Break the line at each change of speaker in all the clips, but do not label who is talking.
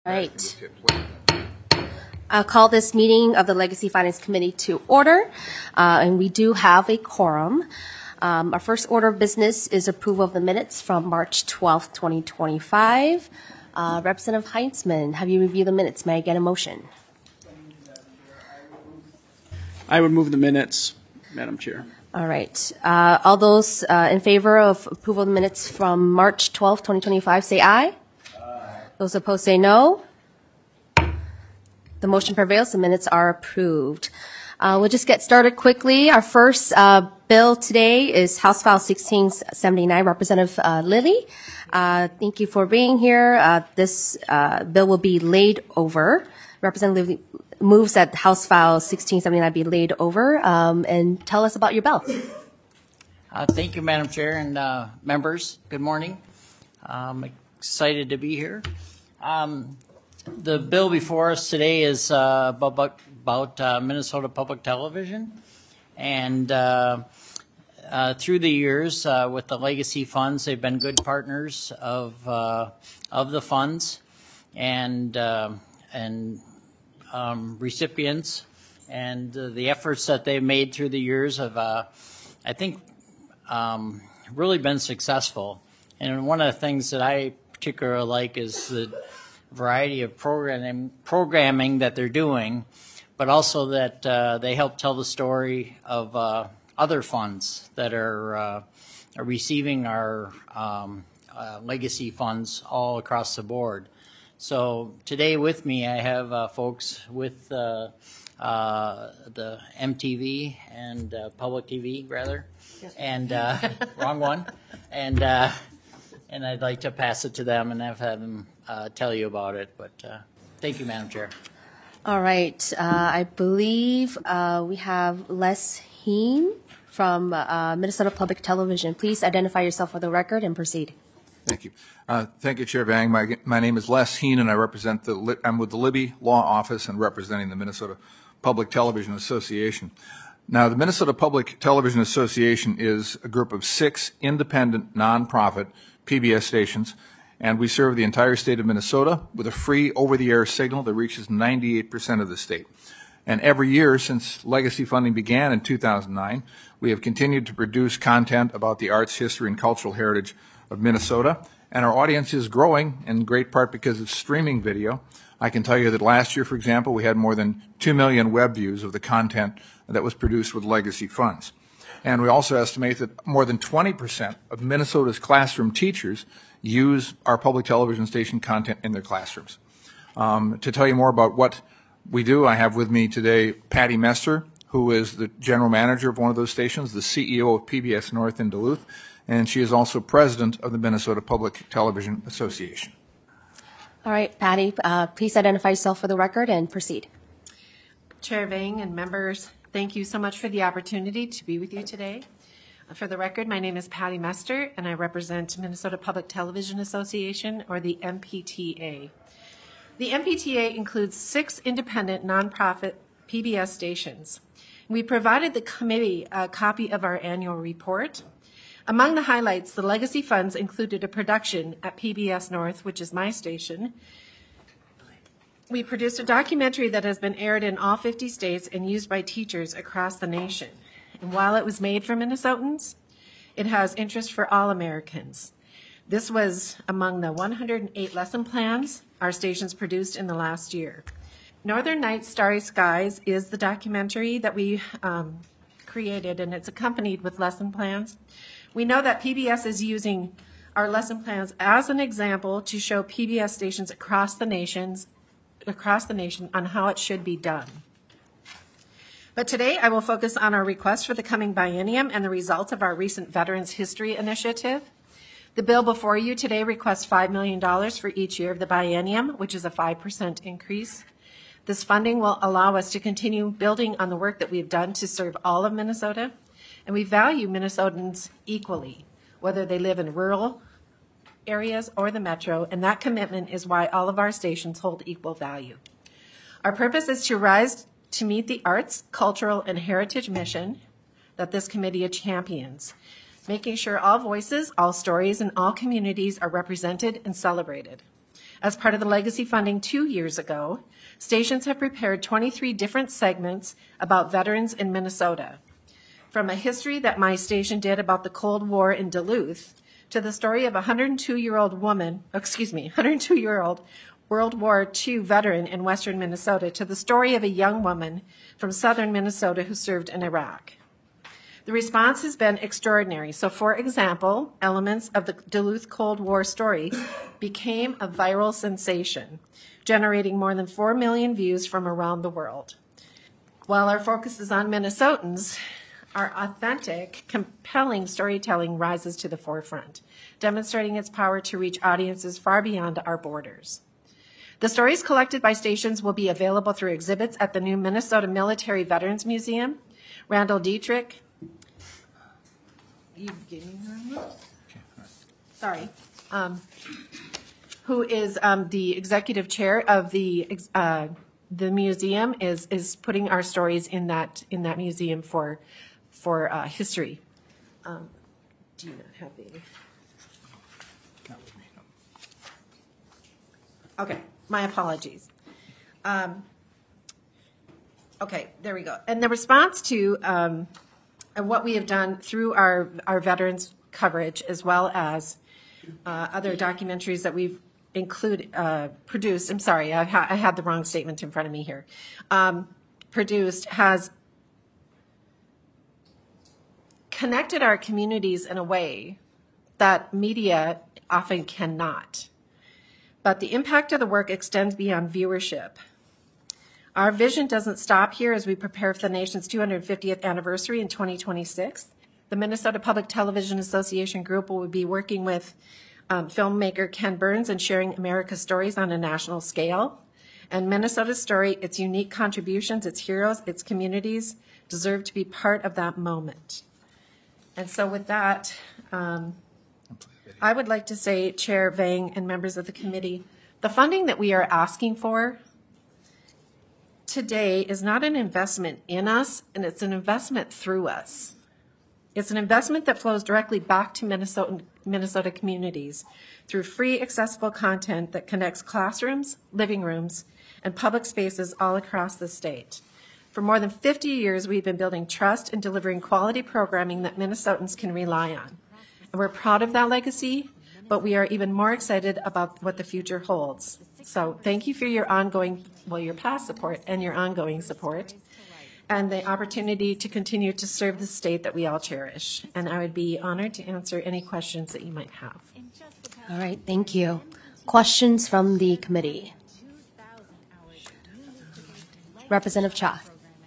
Right. I'll call this meeting of the Legacy Finance Committee to order, and we do have a quorum. Our first order of business is approval of the minutes from March 12th, 2025. Representative Heinzman, have you reviewed the minutes? May I get a motion?
I would move the minutes, Madam Chair.
All right. All those in favor of approval of the minutes from March 12th, 2025, say aye. Aye. Those opposed say no. The motion prevails. The minutes are approved. We'll just get started quickly. Our first bill today is House File 1679, Representative Lilly. Thank you for being here. This bill will be laid over. Representative Lilly moves that House File 1679 be laid over, and tell us about your bill.
Thank you, Madam Chair and members. Good morning. I'm excited to be here. The bill before us today is about Minnesota Public Television, and through the years with the legacy funds, they've been good partners of the funds and recipients, and the efforts that they've made through the years have, I think, really been successful. And one of the things that I particularly like is the variety of programming that they're doing, but also that they help tell the story of other funds that are receiving our legacy funds all across the board. So today with me I have folks with the MTV and Public TV rather, and wrong one, and I'd like to pass it to them and have them tell you about it. But thank you, Madam Chair.
All right. I believe we have Les Heen from Minnesota Public Television. Please identify yourself for the record and proceed.
Thank you. Thank you, Chair Vang. My name is Les Heen, and I represent I'm with the Libby Law Office and representing the Minnesota Public Television Association. Now, the Minnesota Public Television Association is a group of 6 independent, nonprofit PBS stations, and we serve the entire state of Minnesota with a free over-the-air signal that reaches 98% of the state. And every year since legacy funding began in 2009, we have continued to produce content about the arts, history, and cultural heritage of Minnesota, and our audience is growing in great part because of streaming video. I can tell you that last year, for example, we had more than 2 million web views of the content that was produced with legacy funds. And we also estimate that more than 20% of Minnesota's classroom teachers use our public television station content in their classrooms. To tell you more about what we do, I have with me today Patty Mester, who is the general manager of one of those stations, the CEO of PBS North in Duluth, and she is also president of the Minnesota Public Television Association.
All right, Patty, please identify yourself for the record and proceed.
Chair Vang and members, thank you so much for the opportunity to be with you today. For the record, my name is Patty Mester, and I represent Minnesota Public Television Association, or the MPTA. The MPTA includes 6 independent nonprofit PBS stations. We provided the committee a copy of our annual report. Among the highlights, the legacy funds included a production at PBS North, which is my station. We produced a documentary that has been aired in all 50 states and used by teachers across the nation. And while it was made for Minnesotans, it has interest for all Americans. This was among the 108 lesson plans our stations produced in the last year. Northern Nights, Starry Skies is the documentary that we created, and it's accompanied with lesson plans. We know that PBS is using our lesson plans as an example to show PBS stations across the nation on how it should be done. But today I will focus on our request for the coming biennium and the results of our recent Veterans History Initiative. The bill before you today requests $5 million for each year of the biennium, which is a 5% increase. This funding will allow us to continue building on the work that we've done to serve all of Minnesota, and we value Minnesotans equally, whether they live in rural areas or the metro, and that commitment is why all of our stations hold equal value. Our purpose is to rise to meet the arts, cultural, and heritage mission that this committee champions, making sure all voices, all stories, and all communities are represented and celebrated. As part of the legacy funding 2 years ago, stations have prepared 23 different segments about veterans in Minnesota. From a history that my station did about the Cold War in Duluth, to the story of a 102-year-old World War II veteran in western Minnesota, to the story of a young woman from southern Minnesota who served in Iraq. The response has been extraordinary. So, for example, elements of the Duluth Cold War story became a viral sensation, generating more than 4 million views from around the world. While our focus is on Minnesotans, our authentic, compelling storytelling rises to the forefront, demonstrating its power to reach audiences far beyond our borders. The stories collected by stations will be available through exhibits at the new Minnesota Military Veterans Museum. Randall Dietrich, who is the executive chair of the museum, is putting our stories in that museum for history. Do you not have the? Okay, my apologies. Okay, there we go. And the response to what we have done through our veterans coverage, as well as other documentaries that we've produced. I'm sorry, I had the wrong statement in front of me here. Produced has connected our communities in a way that media often cannot. But the impact of the work extends beyond viewership. Our vision doesn't stop here as we prepare for the nation's 250th anniversary in 2026. The Minnesota Public Television Association group will be working with filmmaker Ken Burns and sharing America's stories on a national scale. And Minnesota's story, its unique contributions, its heroes, its communities deserve to be part of that moment. And so with that, I would like to say, Chair Vang and members of the committee, the funding that we are asking for today is not an investment in us, and it's an investment through us. It's an investment that flows directly back to Minnesota communities through free, accessible content that connects classrooms, living rooms, and public spaces all across the state. For more than 50 years, we've been building trust and delivering quality programming that Minnesotans can rely on. And we're proud of that legacy, but we are even more excited about what the future holds. So thank you for your your past support and your ongoing support, and the opportunity to continue to serve the state that we all cherish. And I would be honored to answer any questions that you might have.
All right, thank you. Questions from the committee? Representative Cha.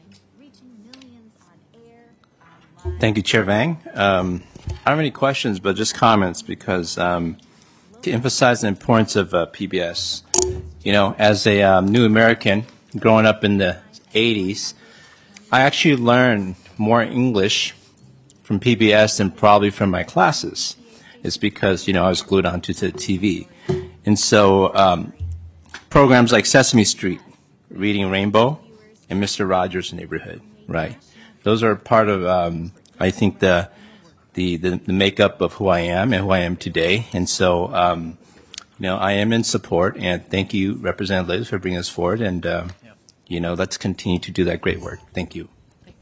Thank you, Chair Vang. I don't have any questions, but just comments, because to emphasize the importance of PBS. You know, as a new American growing up in the 80s, I actually learned more English from PBS than probably from my classes. It's because, I was glued onto the TV. And so programs like Sesame Street, Reading Rainbow, and Mr. Rogers' Neighborhood, right? Those are part of, I think, the makeup of who I am and who I am today. And so, I am in support, and thank you, Representative Liz, for bringing us forward. And, let's continue to do that great work. Thank you.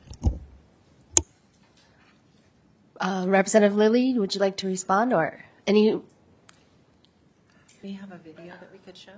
Representative Lilly, would you like to respond, or any?
We have a video that we could show.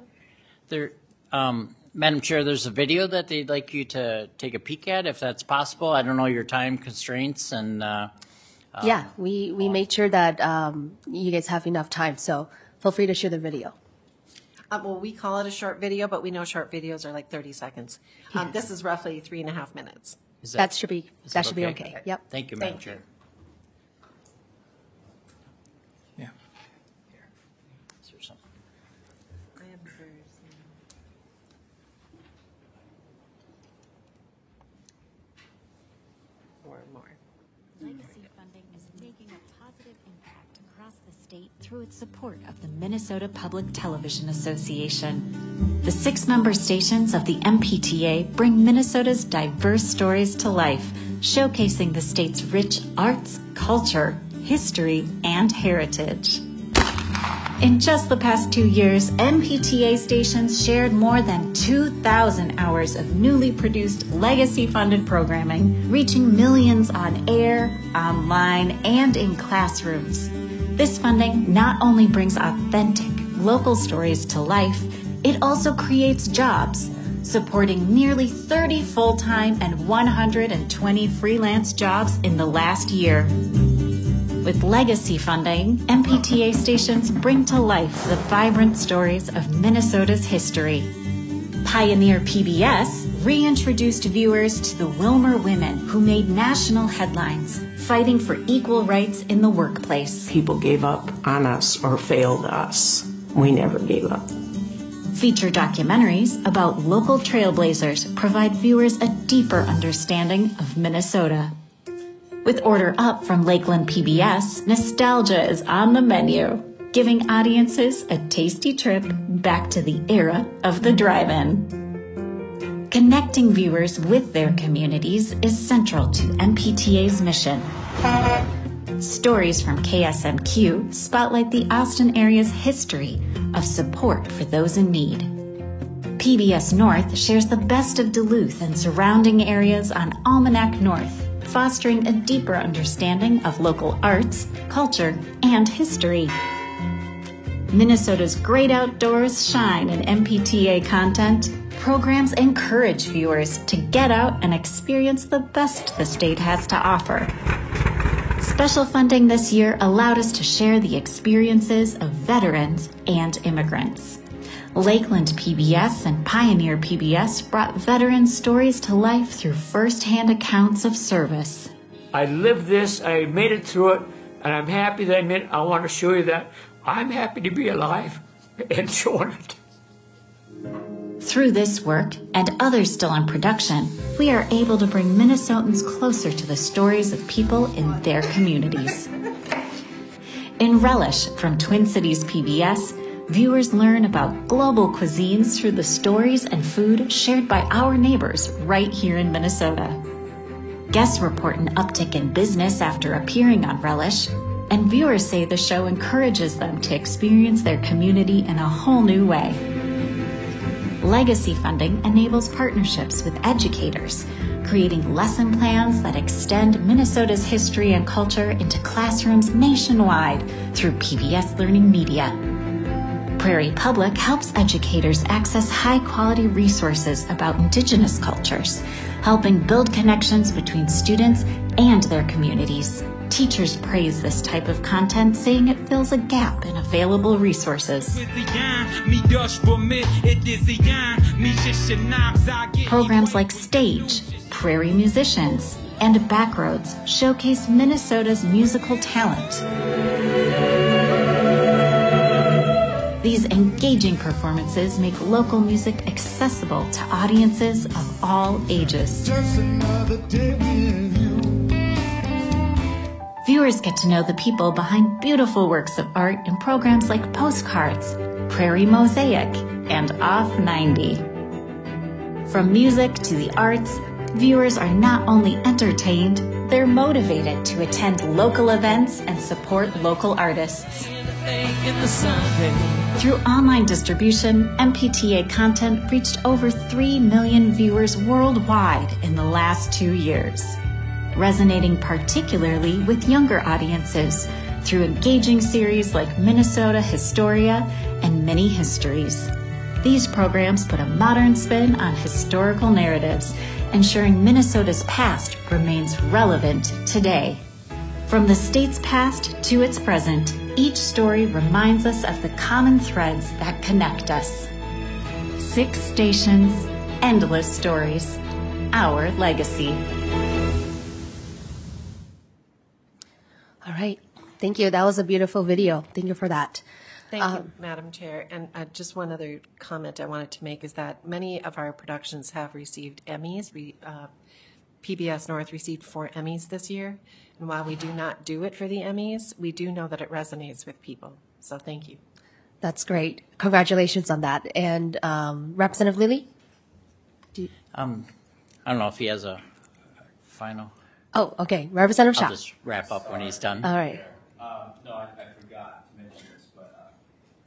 Madam Chair, there's a video that they'd like you to take a peek at, if that's possible. I don't know your time constraints, and
yeah, we made sure that you guys have enough time, so feel free to share the video.
Well, we call it a short video, but we know short videos are like 30 seconds.
Yes.
This is roughly 3.5 minutes.
That should be okay. Yep.
Thank you, Madam Chair.
Yeah.
Is there something?
I have more.
Legacy funding is making a positive impact across the state through its support of the Minnesota Public Television Association. The 6 member stations of the MPTA bring Minnesota's diverse stories to life, showcasing the state's rich arts, culture, history, and heritage. In just the past 2 years, MPTA stations shared more than 2,000 hours of newly produced legacy-funded programming, reaching millions on air, online, and in classrooms. This funding not only brings authentic, local stories to life, it also creates jobs, supporting nearly 30 full-time and 120 freelance jobs in the last year. With legacy funding, MPTA stations bring to life the vibrant stories of Minnesota's history. Pioneer PBS reintroduced viewers to the Wilmer women who made national headlines, fighting for equal rights in the workplace.
People gave up on us or failed us. We never gave up.
Feature documentaries about local trailblazers provide viewers a deeper understanding of Minnesota. With Order Up from Lakeland PBS, nostalgia is on the menu, giving audiences a tasty trip back to the era of the drive-in. Connecting viewers with their communities is central to MPTA's mission. Stories from KSMQ spotlight the Austin area's history of support for those in need. PBS North shares the best of Duluth and surrounding areas on Almanac North, fostering a deeper understanding of local arts, culture, and history. Minnesota's great outdoors shine in MPTA content. Programs encourage viewers to get out and experience the best the state has to offer. Special funding this year allowed us to share the experiences of veterans and immigrants. Lakeland PBS and Pioneer PBS brought veteran stories to life through first-hand accounts of service.
I lived this, I made it through it, and I'm happy that I made it. I want to show you that I'm happy to be alive and showing it.
Through this work, and others still in production, we are able to bring Minnesotans closer to the stories of people in their communities. In Relish from Twin Cities PBS, viewers learn about global cuisines through the stories and food shared by our neighbors right here in Minnesota. Guests report an uptick in business after appearing on Relish, and viewers say the show encourages them to experience their community in a whole new way. Legacy funding enables partnerships with educators, creating lesson plans that extend Minnesota's history and culture into classrooms nationwide through PBS Learning Media. Prairie Public helps educators access high-quality resources about Indigenous cultures, helping build connections between students and their communities. Teachers praise this type of content, saying it fills a gap in available resources. Programs like Stage, Prairie Musicians, and Backroads showcase Minnesota's musical talent. These engaging performances make local music accessible to audiences of all ages. Viewers get to know the people behind beautiful works of art in programs like Postcards, Prairie Mosaic, and Off 90. From music to the arts, viewers are not only entertained, they're motivated to attend local events and support local artists. Through online distribution, MPTA content reached over 3 million viewers worldwide in the last 2 years, resonating particularly with younger audiences through engaging series like Minnesota Historia and Mini Histories. These programs put a modern spin on historical narratives, ensuring Minnesota's past remains relevant today. From the state's past to its present, each story reminds us of the common threads that connect us. 6 stations, endless stories, our legacy.
All right. Thank you. That was a beautiful video. Thank you for that.
Thank you, Madam Chair. And just one other comment I wanted to make is that many of our productions have received Emmys. PBS North received 4 Emmys this year. And while we do not do it for the Emmys, we do know that it resonates with people. So thank you.
That's great. Congratulations on that. And Representative Lilly?
I don't know if he has a final.
Oh, okay. Representative Shaw.
I'll just wrap up when he's done.
All right.
No, I forgot to mention this, but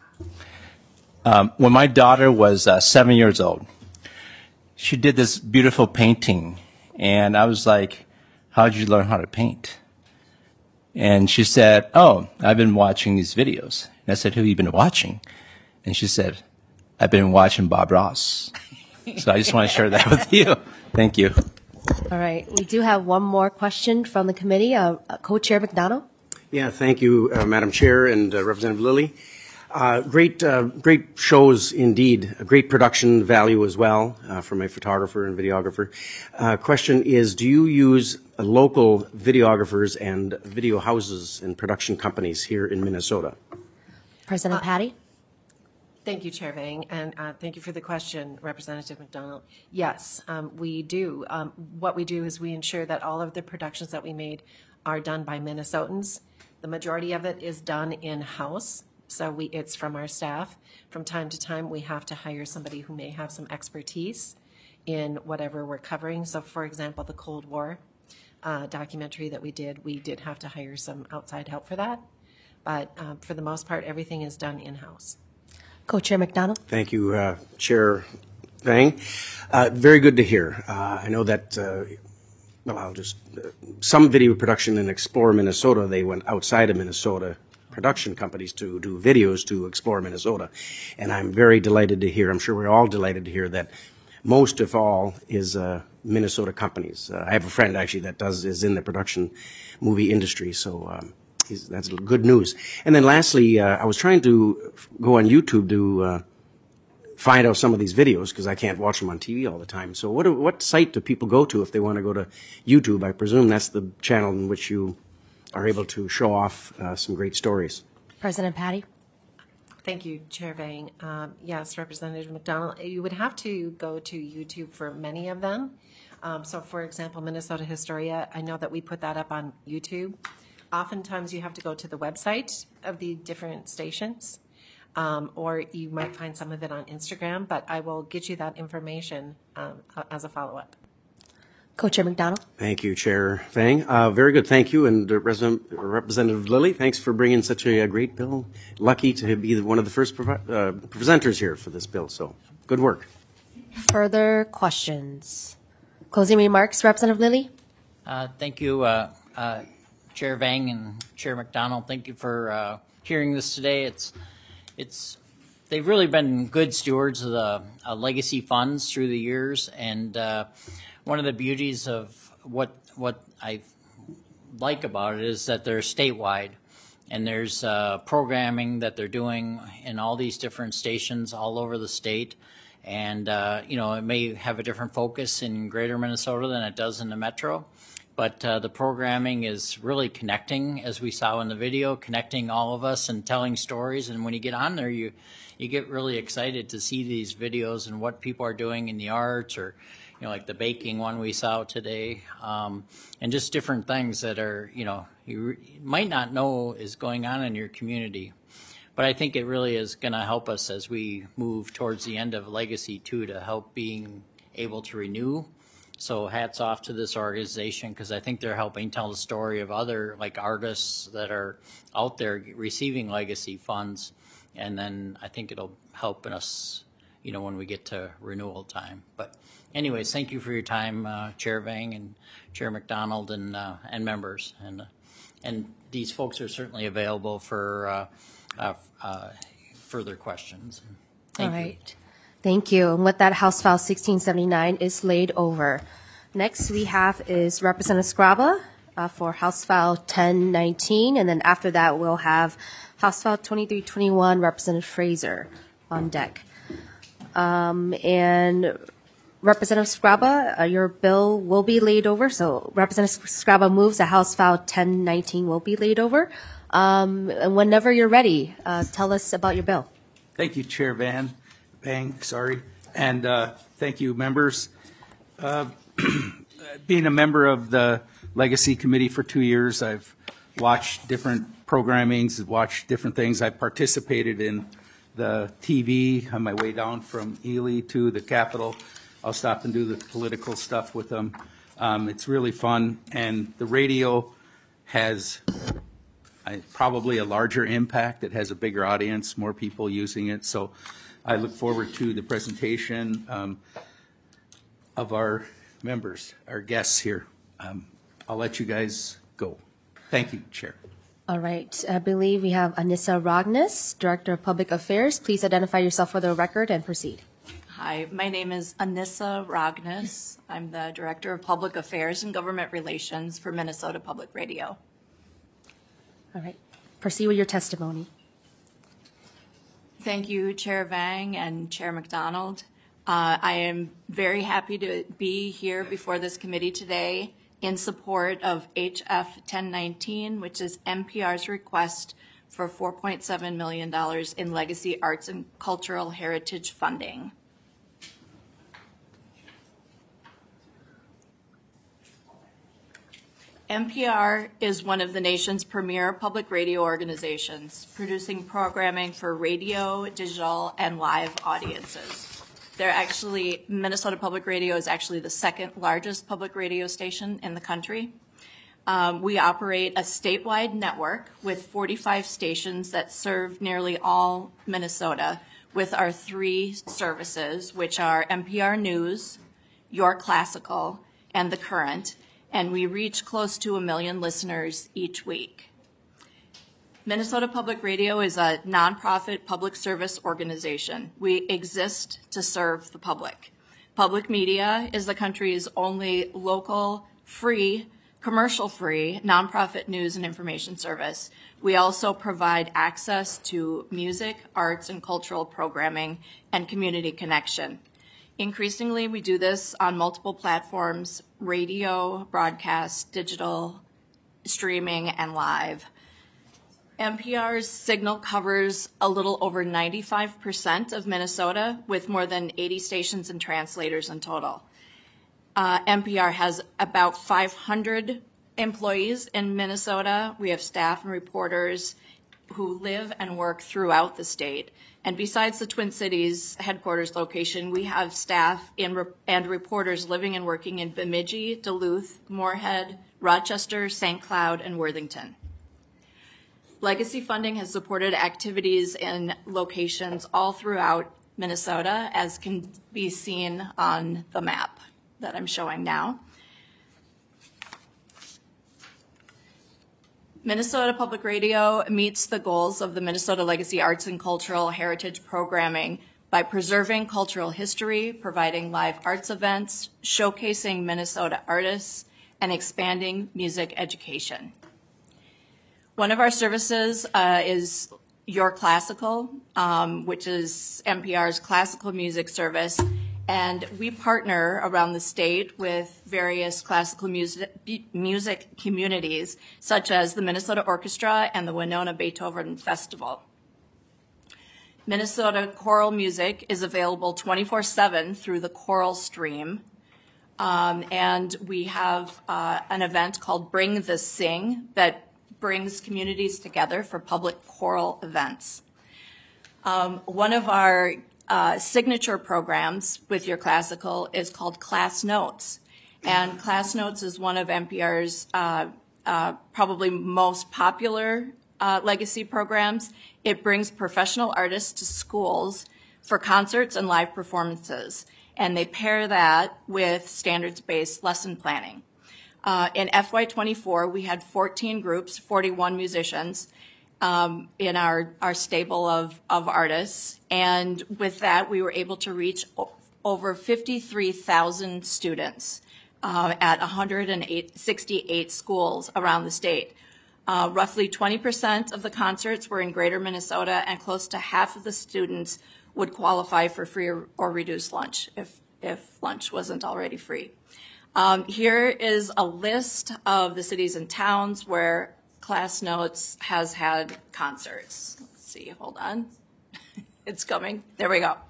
When my daughter was 7 years old, she did this beautiful painting, and I was like, "How did you learn how to paint?" And she said, "Oh, I've been watching these videos." And I said, "Who have you been watching?" And she said, "I've been watching Bob Ross." So I just want to share that with you. Thank you.
All right. We do have one more question from the committee. Co-Chair McDonald.
Yeah, thank you, Madam Chair and Representative Lilly. Great shows indeed. A great production value as well from a photographer and videographer. Question is, do you use local videographers and video houses and production companies here in Minnesota?
President Patty.
Thank you, Chair Vang, and thank you for the question, Representative McDonald. Yes, we do. What we do is we ensure that all of the productions that we made are done by Minnesotans. The majority of it is done in-house, so it's from our staff. From time to time, we have to hire somebody who may have some expertise in whatever we're covering. So, for example, the Cold War documentary that we did have to hire some outside help for that. But for the most part, everything is done in-house.
Co-Chair McDonald.
Thank you, Chair Vang. Very good to hear. I know that, some video production in Explore Minnesota, they went outside of Minnesota, production companies to do videos to Explore Minnesota. And I'm very delighted to hear, I'm sure we're all delighted to hear that most of all is Minnesota companies. I have a friend actually that is in the production movie industry, so that's good news. And then lastly, I was trying to go on YouTube to find out some of these videos because I can't watch them on TV all the time. So what site do people go to if they want to go to YouTube? I presume that's the channel in which you are able to show off some great stories.
President Patty.
Thank you, Chair Vang. Yes, Representative McDonald, you would have to go to YouTube for many of them. So, for example, Minnesota Historia, I know that we put that up on YouTube. Oftentimes you have to go to the website of the different stations, or you might find some of it on Instagram, but I will get you that information as a follow-up.
Co-Chair McDonald.
Thank you, Chair Vang. Very good. Thank you. And Representative Lilly, thanks for bringing such a great bill. Lucky to be one of the first presenters here for this bill. So good work.
Further questions? Closing remarks, Representative Lilly.
Thank you, Chair Vang and Chair McDonald. Thank you for hearing this today. They've really been good stewards of the legacy funds through the years, and one of the beauties of what I like about it is that they're statewide, and there's programming that they're doing in all these different stations all over the state. And it may have a different focus in greater Minnesota than it does in the metro, but the programming is really connecting, as we saw in the video, connecting all of us and telling stories. And when you get on there, you get really excited to see these videos and what people are doing in the arts, or like the baking one we saw today, and just different things that are, you might not know is going on in your community. But I think it really is going to help us as we move towards the end of Legacy 2 to help being able to renew. So hats off to this organization, because I think they're helping tell the story of other artists that are out there receiving legacy funds. And then I think it'll help us, when we get to renewal time. But anyways, thank you for your time, Chair Vang and Chair McDonald and members. And these folks are certainly available for further questions. Thank you.
All right. Thank you. And with that, House File 1679 is laid over. Next we have is Representative Scraba for House File 1019. And then after that, we'll have House File 2321, Representative Fraser on deck. And Representative Scraba, your bill will be laid over. So Representative Scraba moves that House File 1019 will be laid over. And whenever you're ready, tell us about your bill.
Thank you, Chair Vang, and thank you, members. Being a member of the Legacy Committee for 2 years, I've watched different programmings, watched different things. I participated in the TV on my way down from Ely to the Capitol. I'll stop and do the political stuff with them. It's really fun, and the radio has probably a larger impact. It has a bigger audience, more people using it. So I look forward to the presentation of our members, our guests here. I'll let you guys go. Thank you, Chair.
All right. I believe we have Anissa Ragnes, Director of Public Affairs. Please identify yourself for the record and proceed.
Hi, my name is Anissa Ragnes. I'm the Director of Public Affairs and Government Relations for Minnesota Public Radio.
All right. Proceed with your testimony.
Thank you, Chair Vang and Chair McDonald. I am very happy to be here before this committee today in support of HF 1019, which is NPR's request for $4.7 million in legacy arts and cultural heritage funding. NPR is one of the nation's premier public radio organizations, producing programming for radio, digital, and live audiences. Minnesota Public Radio is actually the second largest public radio station in the country. We operate a statewide network with 45 stations that serve nearly all Minnesota with our three services, which are NPR News, Your Classical, and The Current, and we reach close to 1 million listeners each week. Minnesota Public Radio is a nonprofit public service organization. We exist to serve the public. Public media is the country's only local, free, commercial-free, nonprofit news and information service. We also provide access to music, arts, and cultural programming and community connection. Increasingly, we do this on multiple platforms: radio, broadcast, digital, streaming, and live. NPR's signal covers a little over 95% of Minnesota, with more than 80 stations and translators in total. NPR has about 500 employees in Minnesota. We have staff and reporters who live and work throughout the state. And besides the Twin Cities headquarters location, we have staff and reporters living and working in Bemidji, Duluth, Moorhead, Rochester, St. Cloud, and Worthington. Legacy funding has supported activities in locations all throughout Minnesota, as can be seen on the map that I'm showing now. Minnesota Public Radio meets the goals of the Minnesota Legacy Arts and Cultural Heritage Programming by preserving cultural history, providing live arts events, showcasing Minnesota artists, and expanding music education. One of our services is Your Classical, which is NPR's classical music service, and we partner around the state with various classical music communities, such as the Minnesota Orchestra and the Winona Beethoven Festival. Minnesota choral music is available 24/7 through the choral stream, and we have an event called Bring the Sing that brings communities together for public choral events. One of our signature programs with Your Classical is called Class Notes. And Class Notes is one of NPR's probably most popular legacy programs. It brings professional artists to schools for concerts and live performances. And they pair that with standards-based lesson planning. In FY24, we had 14 groups, 41 musicians, in our stable of artists. And with that, we were able to reach over 53,000 students at 168 schools around the state. Roughly 20% of the concerts were in Greater Minnesota, and close to half of the students would qualify for free or reduced lunch if lunch wasn't already free. Here is a list of the cities and towns where Class Notes has had concerts. Let's see, hold on. It's coming. There we go.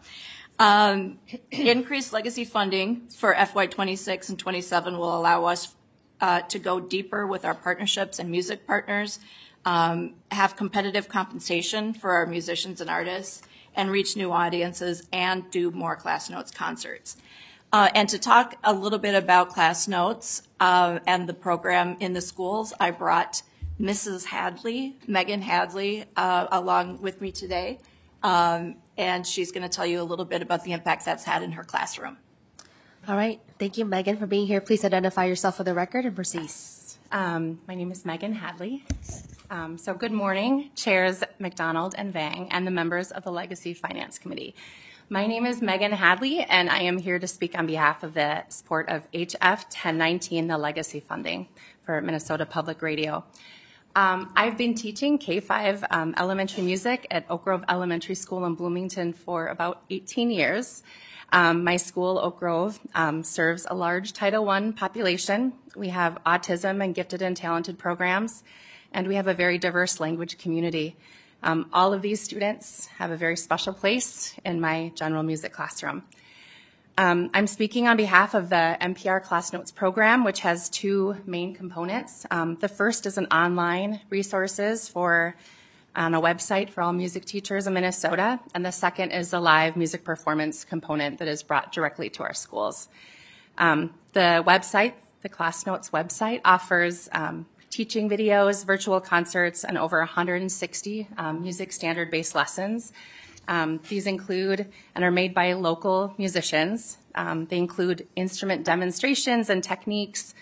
Increased legacy funding for FY26 and 27 will allow us to go deeper with our partnerships and music partners, have competitive compensation for our musicians and artists, and reach new audiences and do more Class Notes concerts. And to talk a little bit about Class Notes and the program in the schools, I brought Mrs. Hadley, Megan Hadley, along with me today. and she's going to tell you a little bit about the impact that's had in her classroom.
All right. Thank you, Megan, for being here. Please identify yourself for the record and proceed.
My name is Megan Hadley. So good morning, Chairs McDonald and Vang, and the members of the Legacy Finance Committee. My name is Megan Hadley, and I am here to speak on behalf of the support of HF 1019, the Legacy Funding for Minnesota Public Radio. I've been teaching K-5 elementary music at Oak Grove Elementary School in Bloomington for about 18 years. My school, Oak Grove, serves a large Title I population. We have autism and gifted and talented programs, and we have a very diverse language community. All of these students have a very special place in my general music classroom. I'm speaking on behalf of the NPR Class Notes program, which has two main components. The first is an online resources on a website for all music teachers in Minnesota, and the second is a live music performance component that is brought directly to our schools. The website, the Class Notes website, offers teaching videos, virtual concerts, and over 160 music standard-based lessons. These include and are made by local musicians. They include instrument demonstrations and techniques,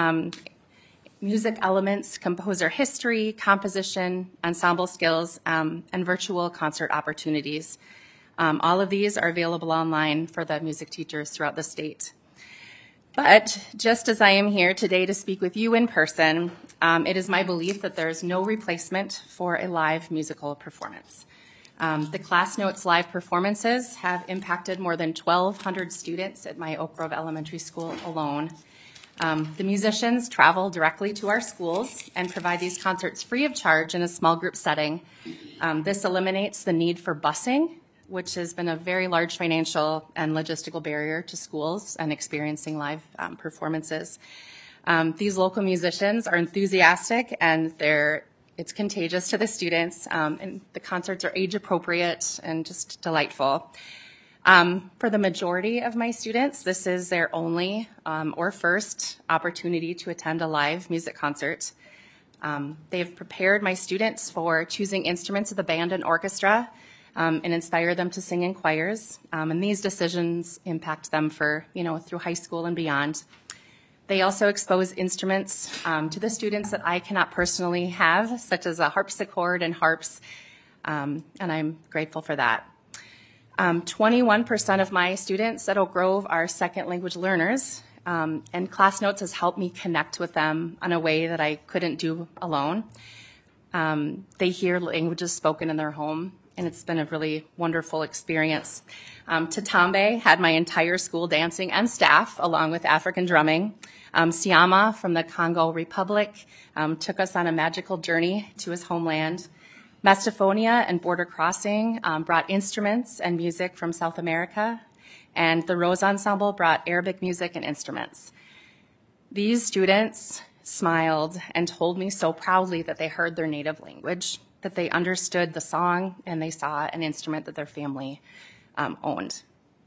music elements, composer history, composition, ensemble skills, and virtual concert opportunities. All of these are available online for the music teachers throughout the state. But just as I am here today to speak with you in person, it is my belief that there is no replacement for a live musical performance. The Class Notes live performances have impacted more than 1,200 students at my Oak Grove Elementary School alone. The musicians travel directly to our schools and provide these concerts free of charge in a small group setting. This eliminates the need for busing, which has been a very large financial and logistical barrier to schools and experiencing live performances. These local musicians are enthusiastic, and it's contagious to the students, and the concerts are age appropriate and just delightful. For the majority of my students, this is their only or first opportunity to attend a live music concert. They've prepared my students for choosing instruments of the band and orchestra, and inspire them to sing in choirs. And these decisions impact them through high school and beyond. They also expose instruments to the students that I cannot personally have, such as a harpsichord and harps, and I'm grateful for that. 21% of my students at Oak Grove are second language learners, and Class Notes has helped me connect with them in a way that I couldn't do alone. They hear languages spoken in their home, and it's been a really wonderful experience. Tatambe had my entire school dancing and staff, along with African drumming. Siama from the Congo Republic took us on a magical journey to his homeland. Mastophonia and Border Crossing brought instruments and music from South America, and the Rose Ensemble brought Arabic music and instruments. These students smiled and told me so proudly that they heard their native language, that they understood the song, and they saw an instrument that their family owned.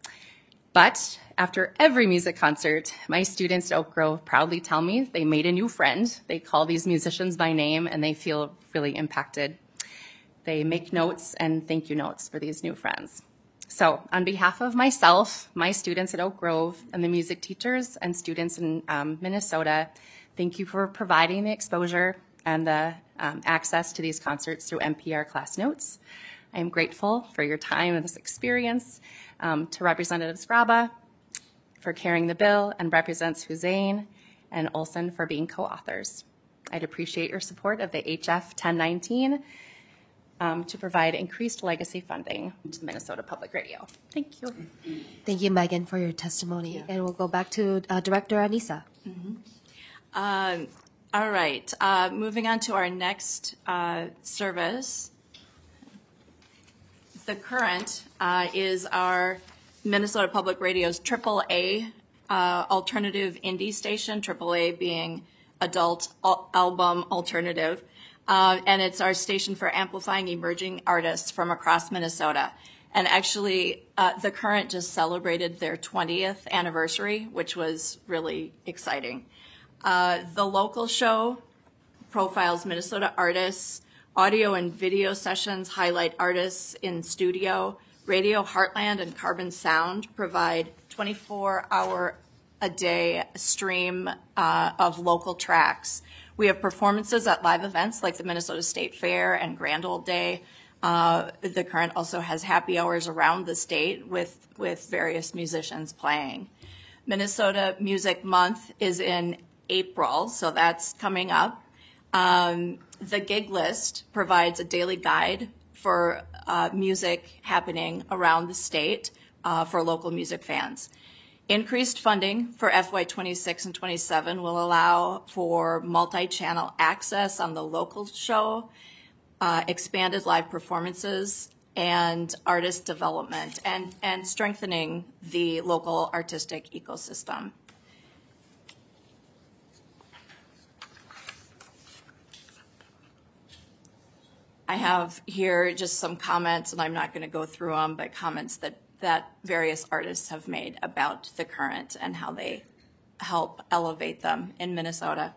But after every music concert, my students at Oak Grove proudly tell me they made a new friend. They call these musicians by name, and they feel really impacted. They make notes and thank you notes for these new friends. So on behalf of myself, my students at Oak Grove, and the music teachers and students in Minnesota, thank you for providing the exposure and the access to these concerts through NPR Class Notes. I am grateful for your time and this experience, to Representative Scraba for carrying the bill, and Representatives Hussain and Olson for being co-authors. I'd appreciate your support of the HF 1019 to provide increased legacy funding to Minnesota Public Radio. Thank you.
Thank you, Megan, for your testimony. And we'll go back to Director Anissa.
All right, moving on to our next service. The current is our Minnesota Public Radio's AAA alternative indie station, AAA being adult album alternative. And it's our station for amplifying emerging artists from across Minnesota. And actually, the current just celebrated their 20th anniversary, which was really exciting. The local show profiles Minnesota artists, Audio and video sessions highlight artists in studio. Radio Heartland and Carbon Sound provide 24-hour-a-day stream of local tracks. We have performances at live events like the Minnesota State Fair and Grand Old Day. The Current also has happy hours around the state with various musicians playing. Minnesota Music Month is in April, so that's coming up. The Gig List provides a daily guide for music happening around the state for local music fans. Increased funding for FY26 and 27 will allow for multi-channel access on the local show, expanded live performances, and artist development, and strengthening the local artistic ecosystem. I have here just some comments, and I'm not going to go through them, but comments that various artists have made about the Current and how they help elevate them in Minnesota.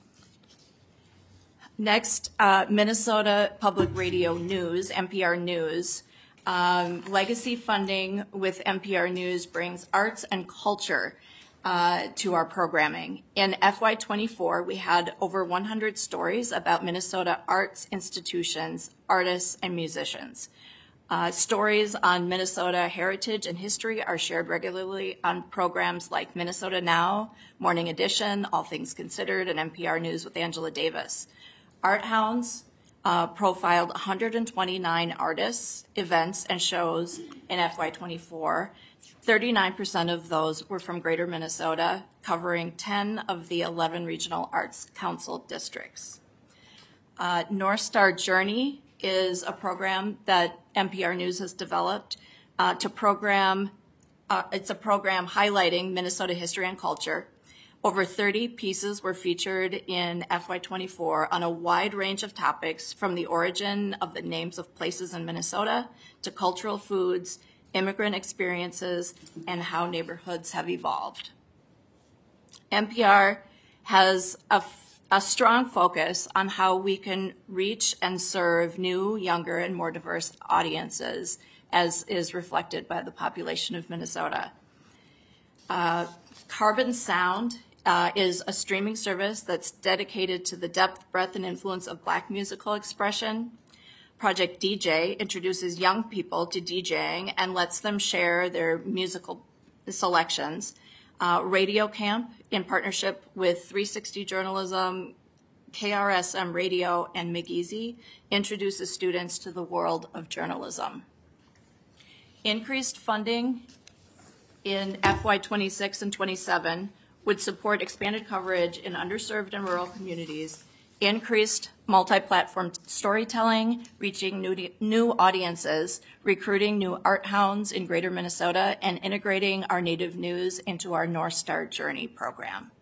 Next, Minnesota Public Radio News, NPR News. Legacy funding with NPR News brings arts and culture to our programming. In FY24, we had over 100 stories about Minnesota arts institutions, artists, and musicians. Stories on Minnesota heritage and history are shared regularly on programs like Minnesota Now, Morning Edition, All Things Considered, and NPR News with Angela Davis. Art Hounds profiled 129 artists, events, and shows in FY24. 39% of those were from Greater Minnesota, covering 10 of the 11 regional arts council districts. North Star Journey is a program that NPR News has developed it's a program highlighting Minnesota history and culture. Over 30 pieces were featured in FY24 on a wide range of topics, from the origin of the names of places in Minnesota to cultural foods, immigrant experiences, and how neighborhoods have evolved. NPR has a strong focus on how we can reach and serve new, younger, and more diverse audiences, as is reflected by the population of Minnesota. Carbon Sound is a streaming service that's dedicated to the depth, breadth, and influence of Black musical expression. Project DJ introduces young people to DJing and lets them share their musical selections. Radio Camp, in partnership with 360 Journalism, KRSM Radio, and McGeezy, introduces students to the world of journalism. Increased funding in FY26 and 27 would support expanded coverage in underserved and rural communities, increased multi-platform storytelling, reaching new audiences, recruiting new art hounds in Greater Minnesota, and integrating our native news into our North Star Journey program.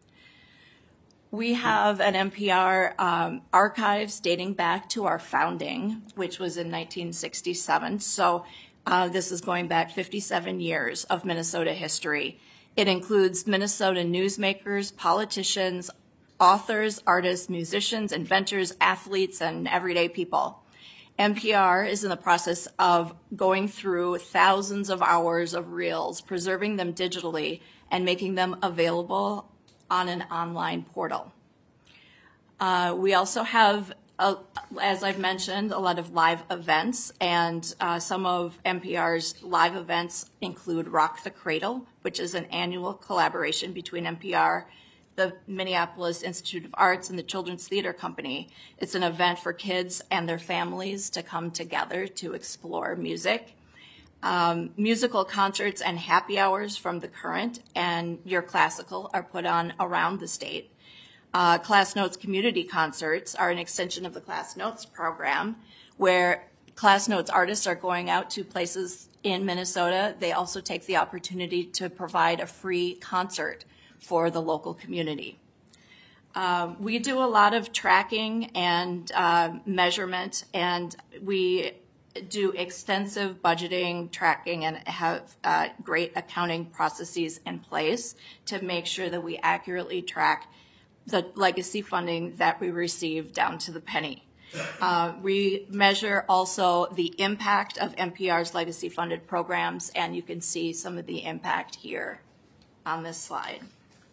We have an NPR archives dating back to our founding, which was in 1967. So this is going back 57 years of Minnesota history. It includes Minnesota newsmakers, politicians, authors, artists, musicians, inventors, athletes, and everyday people. NPR is in the process of going through thousands of hours of reels, preserving them digitally, and making them available on an online portal. We also have, as I've mentioned, a lot of live events, and some of NPR's live events include Rock the Cradle, which is an annual collaboration between NPR, the Minneapolis Institute of Arts, and the Children's Theater Company. It's an event for kids and their families to come together to explore music. Musical concerts and happy hours from the Current and Your Classical are put on around the state. Class Notes community concerts are an extension of the Class Notes program, where Class Notes artists are going out to places in Minnesota. They also take the opportunity to provide a free concert for the local community. We do a lot of tracking and measurement, and we do extensive budgeting, tracking, and have great accounting processes in place to make sure that we accurately track the legacy funding that we receive down to the penny. We measure also the impact of NPR's legacy-funded programs, and you can see some of the impact here on this slide.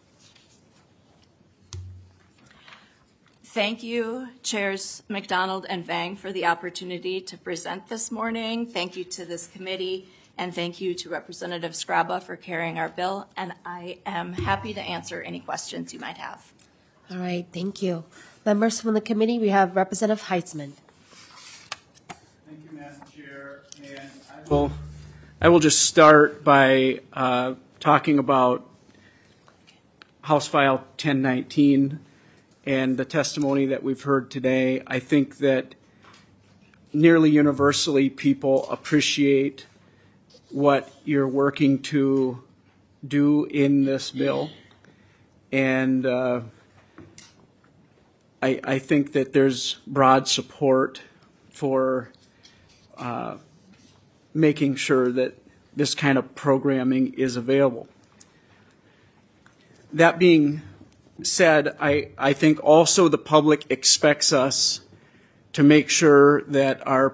Thank you, Chairs McDonald and Vang, for the opportunity to present this morning. Thank you to this committee, and thank you to Representative Scraba for carrying our bill, and I am happy to answer any questions you might have.
All right, thank you. Members from the committee, we have Representative Heitzman.
Thank you, Madam Chair. And I will just start by talking about House File 1019 and the testimony that we've heard today. I think that nearly universally people appreciate what you're working to do in this bill. And I think that there's broad support for making sure that this kind of programming is available. That being said, I think also the public expects us to make sure that our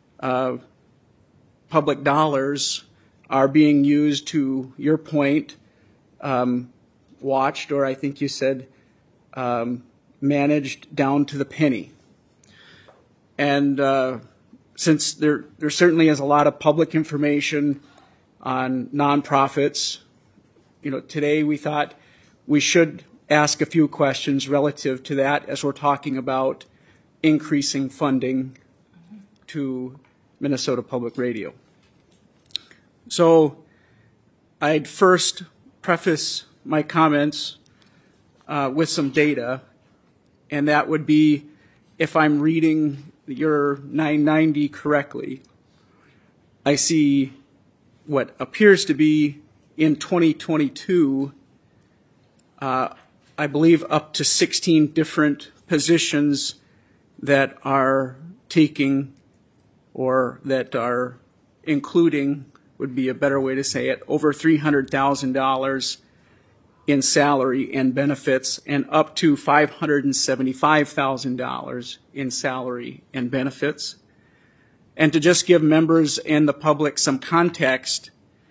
public dollars are being used, to your point, watched, or I think you said managed down to the penny. And since there certainly is a lot of public information on nonprofits, today we thought we should ask a few questions relative to that as we're talking about increasing funding to Minnesota Public Radio. So I'd first preface my comments with some data, and that would be, if I'm reading your 990 correctly, I see what appears to be in 2022, I believe up to 16 different positions that are taking, or that are including, would be a better way to say it, over $300,000 in salary and benefits, and up to $575,000 in salary and benefits. And to just give members and the public some context,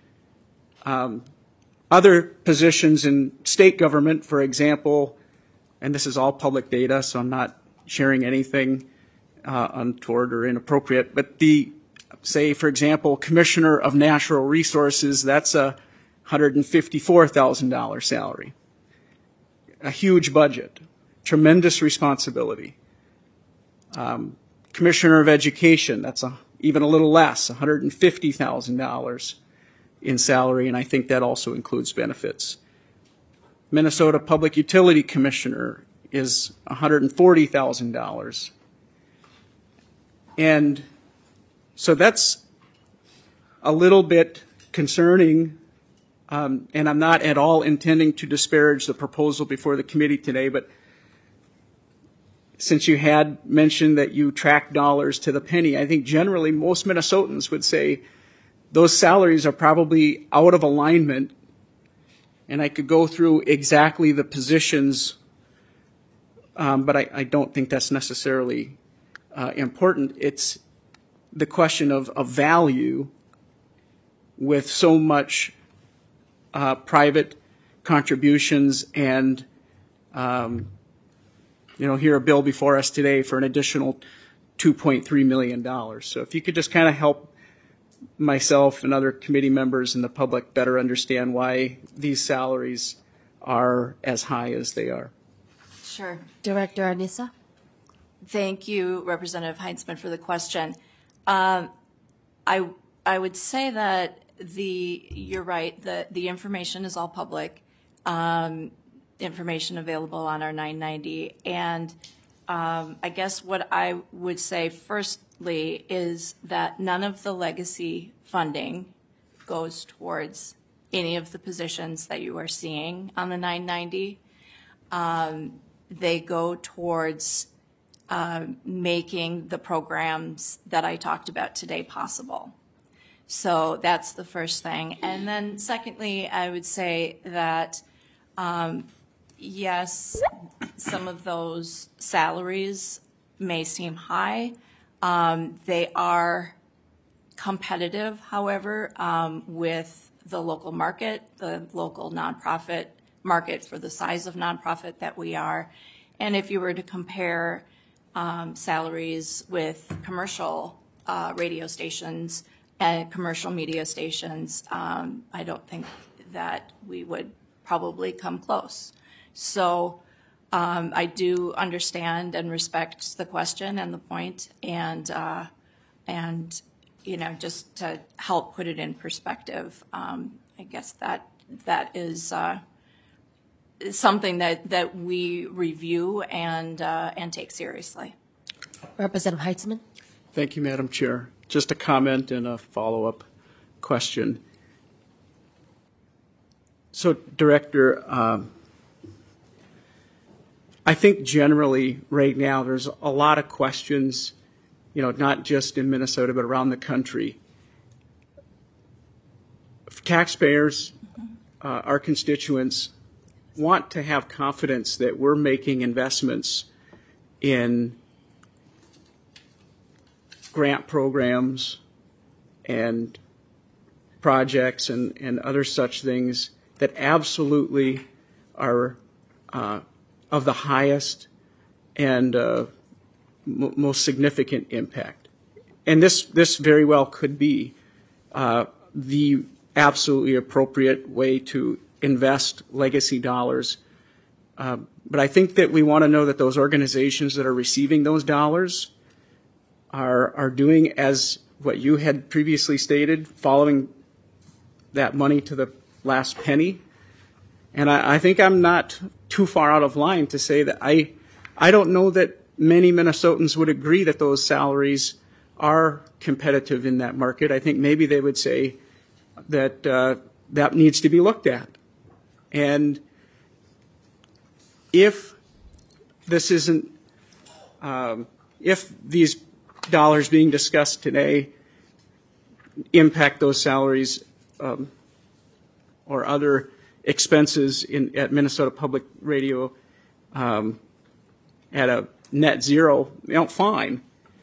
other positions in state government, for example, and this is all public data, so I'm not sharing anything untoward or inappropriate, but say, for example, Commissioner of Natural Resources, that's a $154,000 salary. A huge budget, tremendous responsibility. Commissioner of Education, that's even a little less, $150,000 in salary, and I think that also includes benefits. Minnesota Public Utility Commissioner is $140,000. And so that's a little bit concerning, and I'm not at all intending to disparage the proposal before the committee today, but since you had mentioned that you track dollars to the penny, I think generally most Minnesotans would say those salaries are probably out of alignment, and I could go through exactly the positions, but I don't think that's necessarily important. It's the question of value with so much private contributions, and here a bill before us today for an additional $2.3 million. So if you could just kind of help myself and other committee members and the public better understand why these salaries are as high as they are.
Sure.
Director Anissa?
Thank you, Representative Heitzman, for the question. I would say that you're right, the information is all public, information available on our 990. And I guess what I would say firstly is that none of the legacy funding goes towards any of the positions that you are seeing on the 990. They go towards making the programs that I talked about today possible. So that's the first thing. And then secondly, I would say that yes, some of those salaries may seem high. They are competitive, however, with the local market, the local nonprofit market for the size of nonprofit that we are. And if you were to compare salaries with commercial radio stations and commercial media stations, I don't think that we would probably come close. So I do understand and respect the question and the point, and you know, just to help put it in perspective, I guess that is something that we review and take seriously.
Representative Heitzman.
Thank you, Madam Chair. Just a comment and a follow-up question. So, Director, I think generally right now there's a lot of questions, you know, not just in Minnesota but around the country. Taxpayers, our constituents, want to have confidence that we're making investments in grant programs and projects and other such things that absolutely are of the highest and most significant impact. And this very well could be the absolutely appropriate way to invest legacy dollars. But I think that we want to know that those organizations that are receiving those dollars are doing as what you had previously stated, following that money to the last penny. And I think I'm not too far out of line to say that I don't know that many Minnesotans would agree that those salaries are competitive in that market. I think maybe they would say that that needs to be looked at. And if this isn't, if these dollars being discussed today impact those salaries or other expenses at Minnesota Public Radio at a net zero, you know, fine.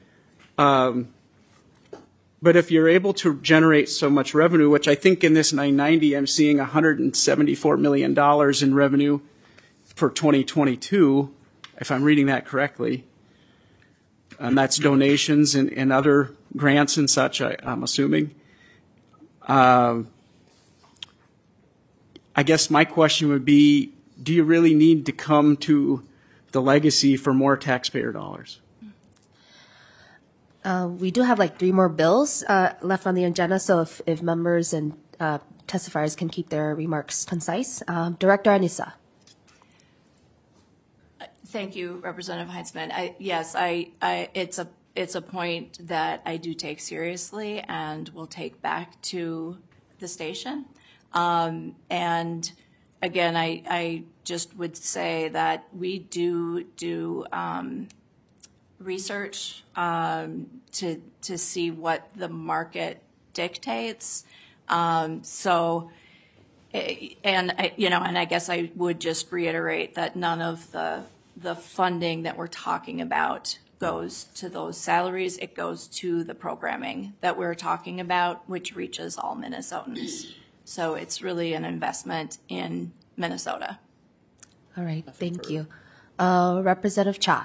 But if you're able to generate so much revenue, which I think in this 990 I'm seeing $174 million in revenue for 2022, if I'm reading that correctly, and that's donations and other grants and such, I'm assuming. I guess my question would be, do you really need to come to the legacy for more taxpayer dollars?
We do have like 3 more bills left on the agenda, so if members and testifiers can keep their remarks concise. Director Anissa.
Thank you, Representative Heitzman. Yes, it's a point that I do take seriously and will take back to the station. And again, I just would say that we do research to see what the market dictates. So, and I guess I would just reiterate that none of the funding that we're talking about goes to those salaries. It goes to the programming that we're talking about, which reaches all Minnesotans. So it's really an investment in Minnesota.
All right, thank you. Representative Cha.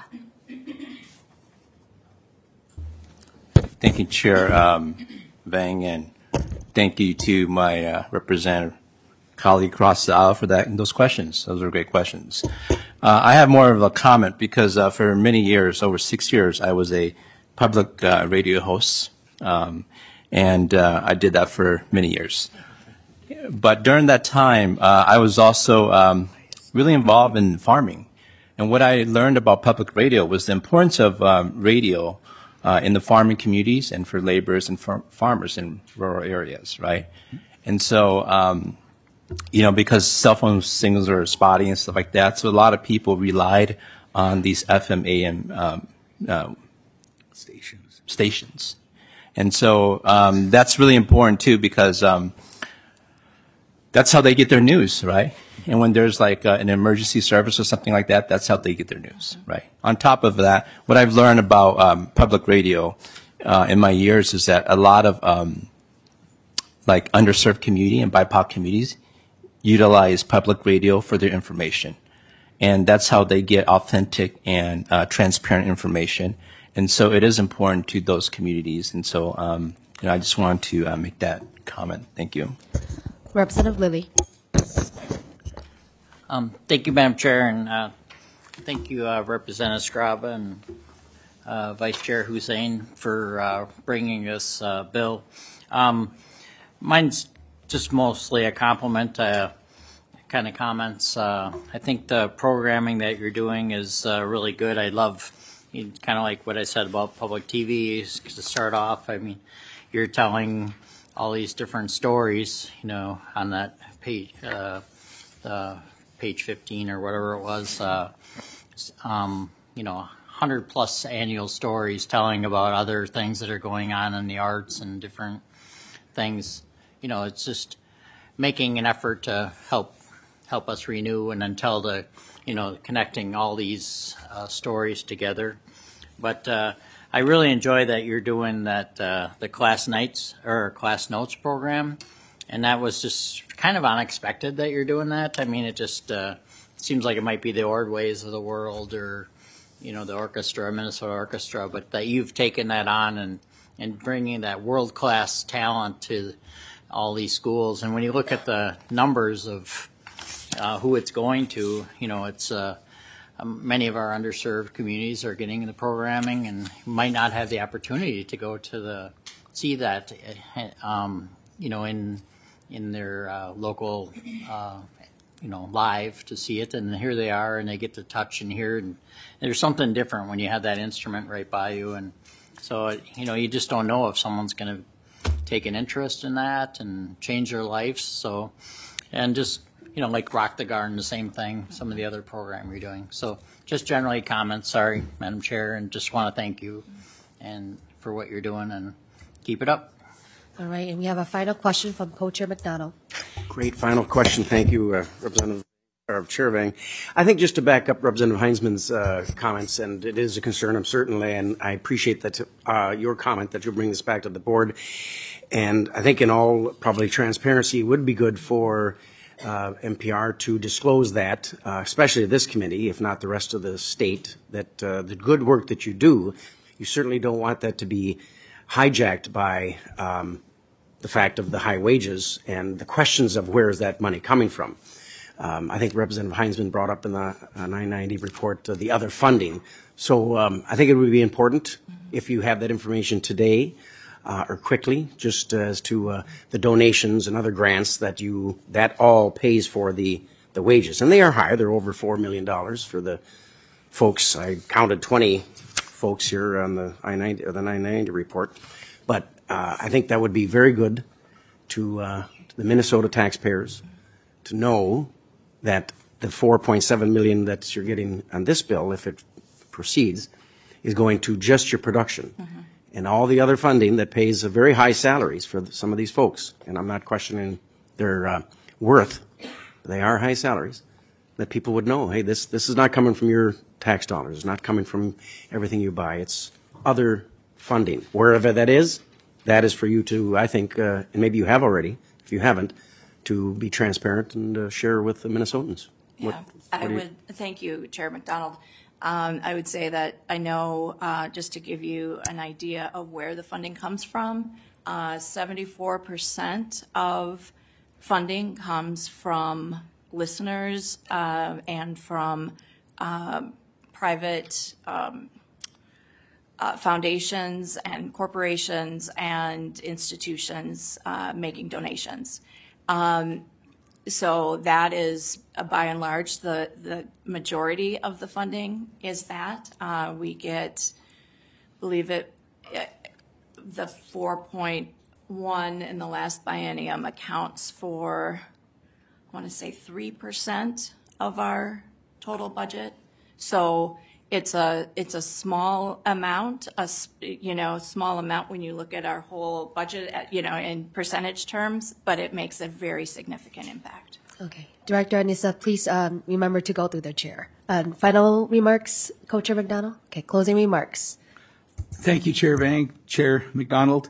Thank you, Chair Vang, and thank you to my representative colleague across the aisle for those questions. Those were great questions. I have more of a comment because for many years, over 6 years, I was a public radio host, and I did that for many years. But during that time, I was also really involved in farming. And what I learned about public radio was the importance of radio in the farming communities and for laborers and farmers in rural areas, right? And so, because cell phone signals are spotty and stuff like that, so a lot of people relied on these FM, AM stations. And so that's really important, too, because that's how they get their news, right? and when there's like an emergency service or something like that, that's how they get their news, right? On top of that, what I've learned about public radio in my years is that a lot of like underserved community and BIPOC communities utilize public radio for their information. And that's how they get authentic and transparent information. And so it is important to those communities. And so I just wanted to make that comment. Thank you.
Representative Lilly.
Thank you, Madam Chair, and thank you, Representative Scraba and Vice Chair Hussein for bringing this bill. Mine's just mostly a compliment, kind of comments. I think the programming that you're doing is really good. I love, kind of like what I said about public TV. To start off, I mean, you're telling all these different stories, on that page, page 15 or whatever it was, 100 plus annual stories telling about other things that are going on in the arts and different things. It's just making an effort to help us renew and then tell the, connecting all these stories together. But I really enjoy that you're doing that the class nights or class notes program, and that was just kind of unexpected that you're doing that. I mean, it just seems like it might be the Ordways of the world or the orchestra, Minnesota Orchestra, but that you've taken that on and bringing that world-class talent to all these schools. And when you look at the numbers of who it's going to, it's many of our underserved communities are getting the programming and might not have the opportunity to go to see that, in their local, live to see it. And here they are, and they get to touch and hear. And there's something different when you have that instrument right by you. And so, you just don't know if someone's going to take an interest in that and change their lives. So, and just, like Rock the Garden, the same thing, some of the other program you're doing. So just generally comments, sorry, Madam Chair, and just want to thank you and for what you're doing and keep it up.
All right, and we have a final question from Co-Chair McDonald.
Great final question. Thank you, Representative Chair Vang. I think just to back up Representative Heinzman's comments, and it is a concern, certainly, and I appreciate that your comment that you'll bring this back to the board. And I think in all probably transparency, it would be good for NPR to disclose that, especially this committee, if not the rest of the state, that the good work that you do, you certainly don't want that to be hijacked by the fact of the high wages and the questions of where is that money coming from. I think Representative Heinzman brought up in the 990 report the other funding. So I think it would be important if you have that information today or quickly, just as to the donations and other grants that all pays for the wages. And they are high. They're over $4 million for the folks. I counted 20 folks here on the I-90 or the 990 report. But I think that would be very good to the Minnesota taxpayers to know that the $4.7 million that you're getting on this bill, if it proceeds, is going to just your production. Mm-hmm. And all the other funding that pays very high salaries for some of these folks. And I'm not questioning their worth. They are high salaries. That people would know, hey, this is not coming from your tax dollars. It's not coming from everything you buy. It's other funding. Wherever that is for you to, I think, and maybe you have already, if you haven't, to be transparent and share with the Minnesotans.
Yeah, thank you, Chair McDonald. I would say that I know, just to give you an idea of where the funding comes from, 74% of funding comes from listeners and from private foundations and corporations and institutions making donations. So that is, by and large, the majority of the funding is that. We get, believe it, the 4.1 in the last biennium accounts for, I want to say 3% of our total budget. So it's a small amount, small amount when you look at our whole budget, in percentage terms, but it makes a very significant impact.
Okay. Director Anissa, please remember to go through the chair. Final remarks, Co-Chair McDonald? Okay, closing remarks.
Thank you, Chair Vang, Chair McDonald.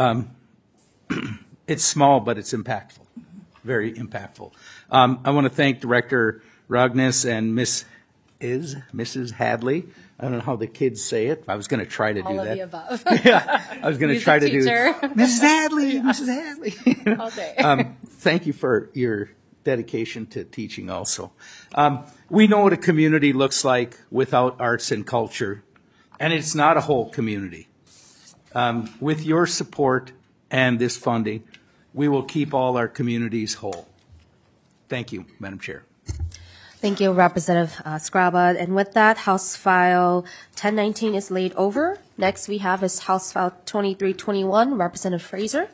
It's small, but it's impactful, very impactful. I want to thank Director Rognes and Mrs. Hadley. I don't know how the kids say it. I was going to try to do that.
All of the above.
Yeah, I was going to try to do
Mrs.
Hadley, Mrs. Hadley.
All day.
Thank you for your dedication to teaching also. We know what a community looks like without arts and culture, and it's not a whole community. With your support and this funding, we will keep all our communities whole. Thank you, Madam Chair.
Thank you, Representative Scraba. And with that, House File 1019 is laid over. Next we have is House File 2321, Representative Fraser.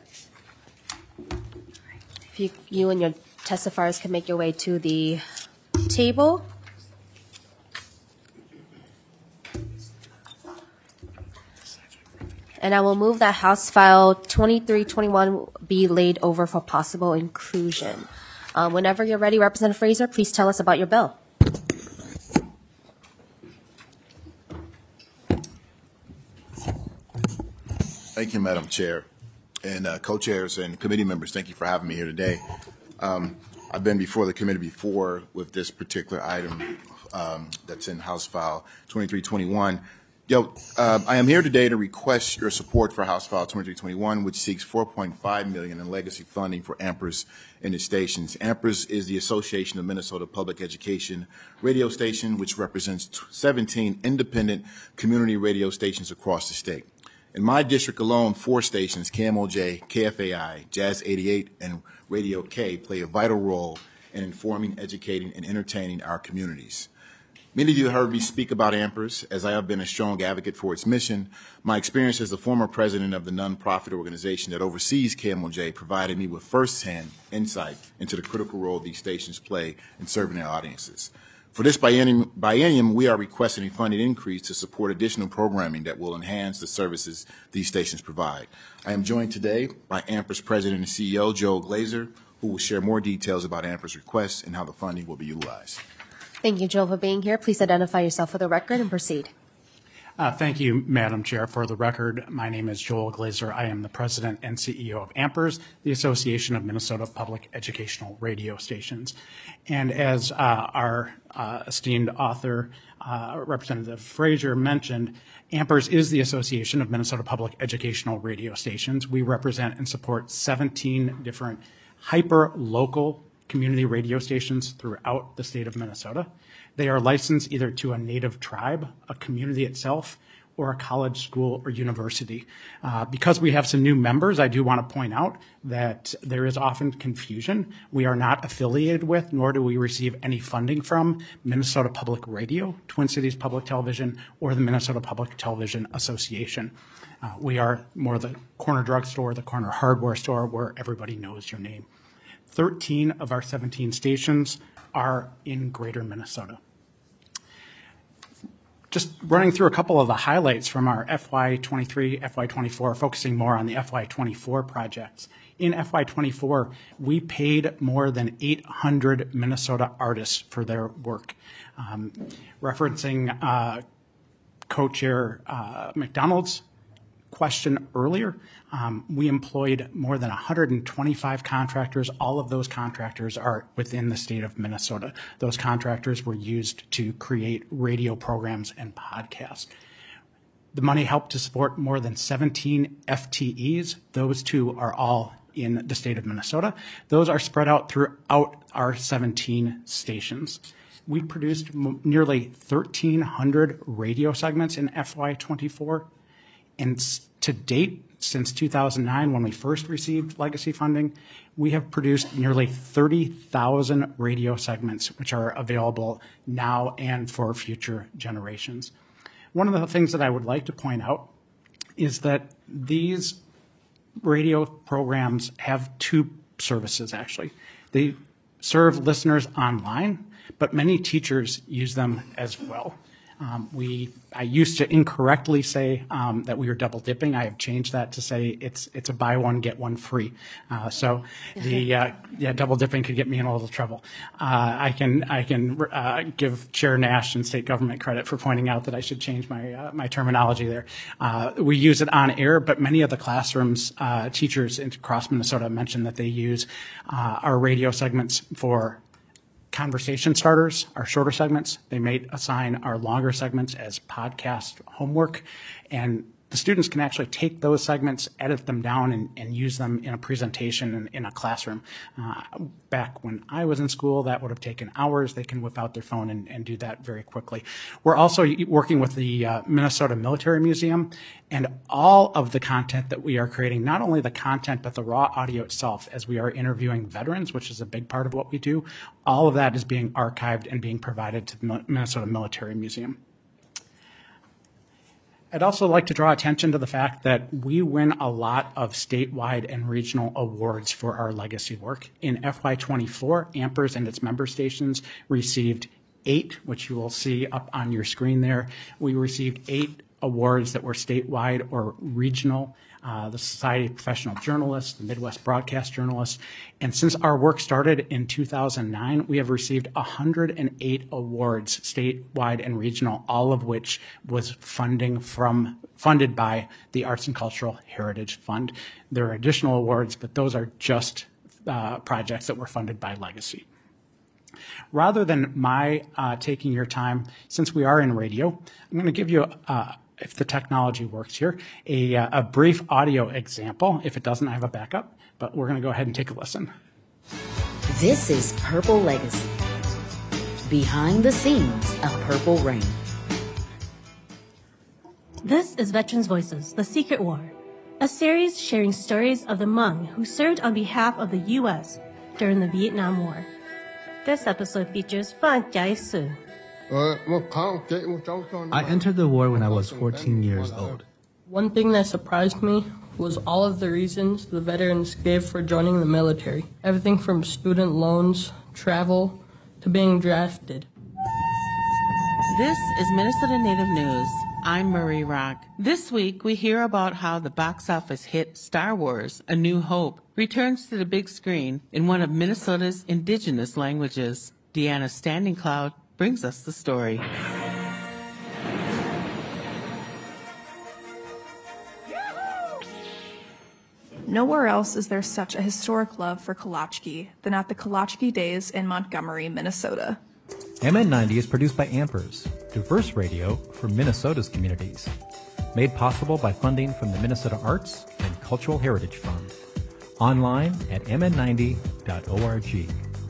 If you and your testifiers can make your way to the table. And I will move that House File 2321 be laid over for possible inclusion. Whenever you're ready, Representative Fraser, please tell us about your bill.
Thank you, Madam Chair. And co-chairs and committee members, thank you for having me here today. I've been before the committee before with this particular item that's in House File 2321. I am here today to request your support for House File 2321, which seeks $4.5 million in legacy funding for AMPERS and its stations. AMPERS is the Association of Minnesota Public Education Radio Station, which represents 17 independent community radio stations across the state. In my district alone, 4 stations, KMOJ, KFAI, Jazz 88, and Radio K, play a vital role in informing, educating, and entertaining our communities. Many of you heard me speak about AMPERS, as I have been a strong advocate for its mission. My experience as the former president of the nonprofit organization that oversees KMOJ provided me with firsthand insight into the critical role these stations play in serving their audiences. For this biennium, we are requesting a funding increase to support additional programming that will enhance the services these stations provide. I am joined today by AMPERS President and CEO Joel Glazer, who will share more details about AMPERS requests and how the funding will be utilized.
Thank you, Joel, for being here. Please identify yourself for the record and proceed.
Thank you, Madam Chair. For the record, my name is Joel Glazer. I am the President and CEO of AMPERS, the Association of Minnesota Public Educational Radio Stations. And as our esteemed author, Representative Fraser, mentioned, AMPERS is the Association of Minnesota Public Educational Radio Stations. We represent and support 17 different hyper-local community radio stations throughout the state of Minnesota. They are licensed either to a native tribe, a community itself, or a college, school, or university. Because we have some new members, I do want to point out that there is often confusion. We are not affiliated with, nor do we receive any funding from Minnesota Public Radio, Twin Cities Public Television, or the Minnesota Public Television Association. We are more the corner drugstore, the corner hardware store, where everybody knows your name. 13 of our 17 stations are in greater Minnesota. Just running through a couple of the highlights from our FY23, FY24, focusing more on the FY24 projects. In FY24, we paid more than 800 Minnesota artists for their work. Referencing Co-Chair McDonald's question earlier, we employed more than 125 contractors. All of those contractors are within the state of Minnesota. Those contractors were used to create radio programs and podcasts. The money helped to support more than 17 FTEs. Those two are all in the state of Minnesota. Those are spread out throughout our 17 stations. We produced nearly 1,300 radio segments in FY24. And to date, since 2009, when we first received legacy funding, we have produced nearly 30,000 radio segments, which are available now and for future generations. One of the things that I would like to point out is that these radio programs have 2 services, actually. They serve listeners online, but many teachers use them as well. I used to incorrectly say that we were double dipping. I have changed that to say it's a buy one, get one free. So double dipping could get me in a little trouble. I can give Chair Nash and state government credit for pointing out that I should change my terminology there. We use it on air, but many of the classrooms, teachers across Minnesota mentioned that they use our radio segments for conversation starters, our shorter segments. They may assign our longer segments as podcast homework, and the students can actually take those segments, edit them down, and use them in a presentation in a classroom. Back when I was in school, that would have taken hours. They can whip out their phone and do that very quickly. We're also working with the Minnesota Military Museum, and all of the content that we are creating, not only the content, but the raw audio itself, as we are interviewing veterans, which is a big part of what we do, all of that is being archived and being provided to the Minnesota Military Museum. I'd also like to draw attention to the fact that we win a lot of statewide and regional awards for our legacy work. In FY24, Ampers and its member stations received 8, which you will see up on your screen there. We received 8 awards that were statewide or regional. The Society of Professional Journalists, the Midwest Broadcast Journalists. And since our work started in 2009, we have received 108 awards, statewide and regional, all of which was funded by the Arts and Cultural Heritage Fund. There are additional awards, but those are just projects that were funded by Legacy. Rather than my taking your time, since we are in radio, I'm going to give you if the technology works here, a brief audio example. If it doesn't, I have a backup, but we're going to go ahead and take a listen.
This is Purple Legacy, behind the scenes of Purple Rain.
This is Veterans Voices, The Secret War, a series sharing stories of the Hmong who served on behalf of the U.S. during the Vietnam War. This episode features Phan Jai Su.
I entered the war when I was 14 years old.
One thing that surprised me was all of the reasons the veterans gave for joining the military. Everything from student loans, travel, to being drafted.
This is Minnesota Native News. I'm Marie Rock. This week we hear about how the box office hit Star Wars: A New Hope returns to the big screen in one of Minnesota's indigenous languages. Deanna Standing Cloud brings us the story.
Nowhere else is there such a historic love for Kolachki than at the Kolachki Days in Montgomery, Minnesota.
MN90 is produced by Ampers, diverse radio for Minnesota's communities. Made possible by funding from the Minnesota Arts and Cultural Heritage Fund. Online at mn90.org.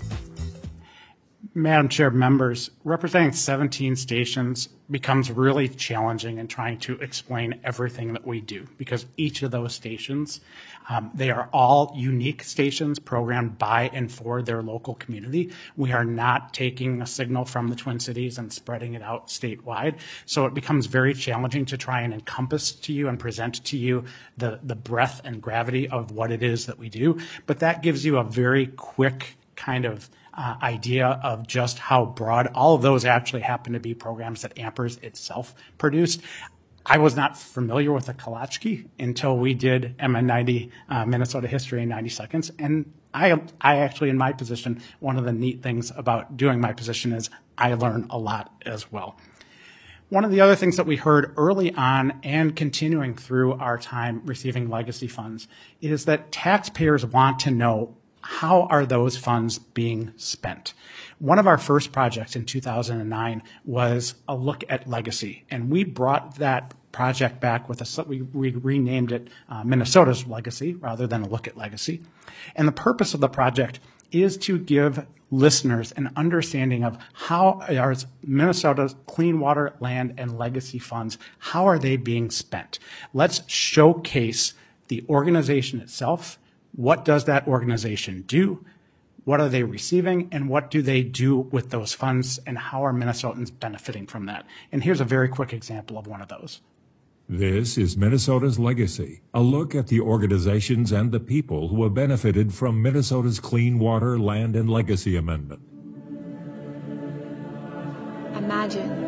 Madam Chair, members, representing 17 stations becomes really challenging in trying to explain everything that we do, because each of those stations, they are all unique stations programmed by and for their local community. We are not taking a signal from the Twin Cities and spreading it out statewide. So it becomes very challenging to try and encompass to you and present to you the breadth and gravity of what it is that we do. But that gives you a very quick kind of idea of just how broad. All of those actually happen to be programs that Ampers itself produced. I was not familiar with the Kolachki until we did MN90 Minnesota History in 90 Seconds. And I actually, in my position, one of the neat things about doing my position is I learn a lot as well. One of the other things that we heard early on and continuing through our time receiving legacy funds is that taxpayers want to know, how are those funds being spent? One of our first projects in 2009 was a look at legacy, and we brought that project back with we renamed it Minnesota's Legacy rather than a look at legacy. And the purpose of the project is to give listeners an understanding of how are Minnesota's clean water, land, and legacy funds, how are they being spent? Let's showcase the organization itself. What does that organization do? What are they receiving? And what do they do with those funds? And how are Minnesotans benefiting from that? And here's a very quick example of one of those.
This is Minnesota's Legacy, a look at the organizations and the people who have benefited from Minnesota's Clean Water, Land, and Legacy Amendment.
Imagine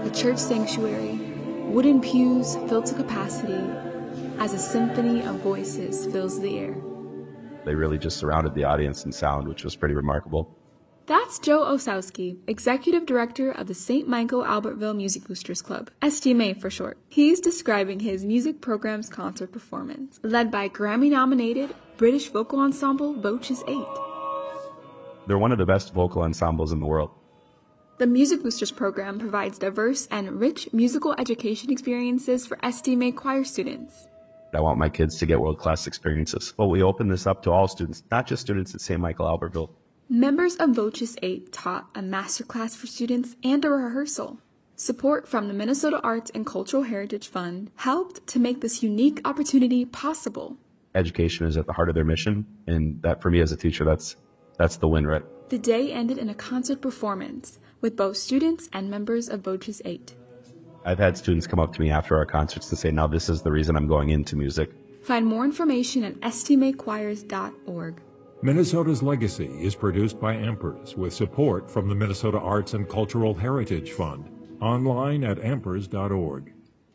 the church sanctuary, wooden pews filled to capacity as a symphony of voices fills the air.
They really just surrounded the audience in sound, which was pretty remarkable.
That's Joe Osowski, Executive Director of the St. Michael Albertville Music Boosters Club, STMA for short. He's describing his music program's concert performance, led by Grammy-nominated British vocal ensemble Voces 8.
They're one of the best vocal ensembles in the world.
The Music Boosters program provides diverse and rich musical education experiences for STMA choir students.
I want my kids to get world-class experiences. Well, we open this up to all students, not just students at St. Michael Albertville.
Members of Voces 8 taught a masterclass for students and a rehearsal. Support from the Minnesota Arts and Cultural Heritage Fund helped to make this unique opportunity possible.
Education is at the heart of their mission, and that, for me as a teacher, that's the win, right?
The day ended in a concert performance with both students and members of Voces 8.
I've had students come up to me after our concerts and say, now this is the reason I'm going into music.
Find more information at stmachoirs.org.
Minnesota's Legacy is produced by Ampers with support from the Minnesota Arts and Cultural Heritage Fund. Online at ampers.org.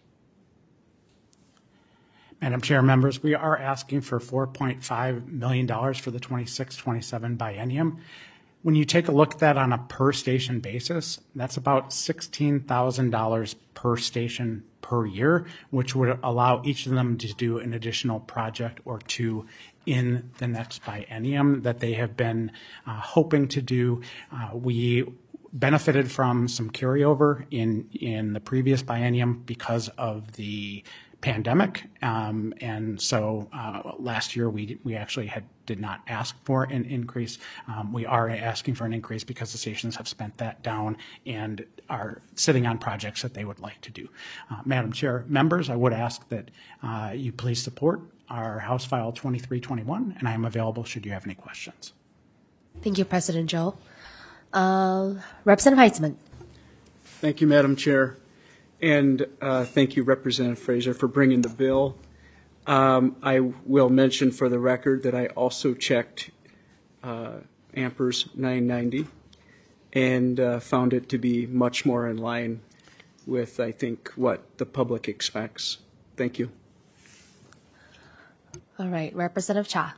Madam Chair, members, we are asking for $4.5 million for the 26-27 biennium. When you take a look at that on a per station basis, that's about $16,000 per station per year, which would allow each of them to do an additional project or two in the next biennium that they have been hoping to do. We benefited from some carryover in the previous biennium because of the pandemic, and so last year we actually did not ask for an increase. We are asking for an increase because the stations have spent that down and are sitting on projects that they would like to do. Madam Chair, members, I would ask that you please support our House File 2321, and I am available should you have any questions.
Thank you, President Joe. Representative Heitzman.
Thank you, Madam Chair. And thank you, Representative Fraser, for bringing the bill. I will mention for the record that I also checked Ampers 990 and found it to be much more in line with, I think, what the public expects. Thank you.
All right, Representative Cha.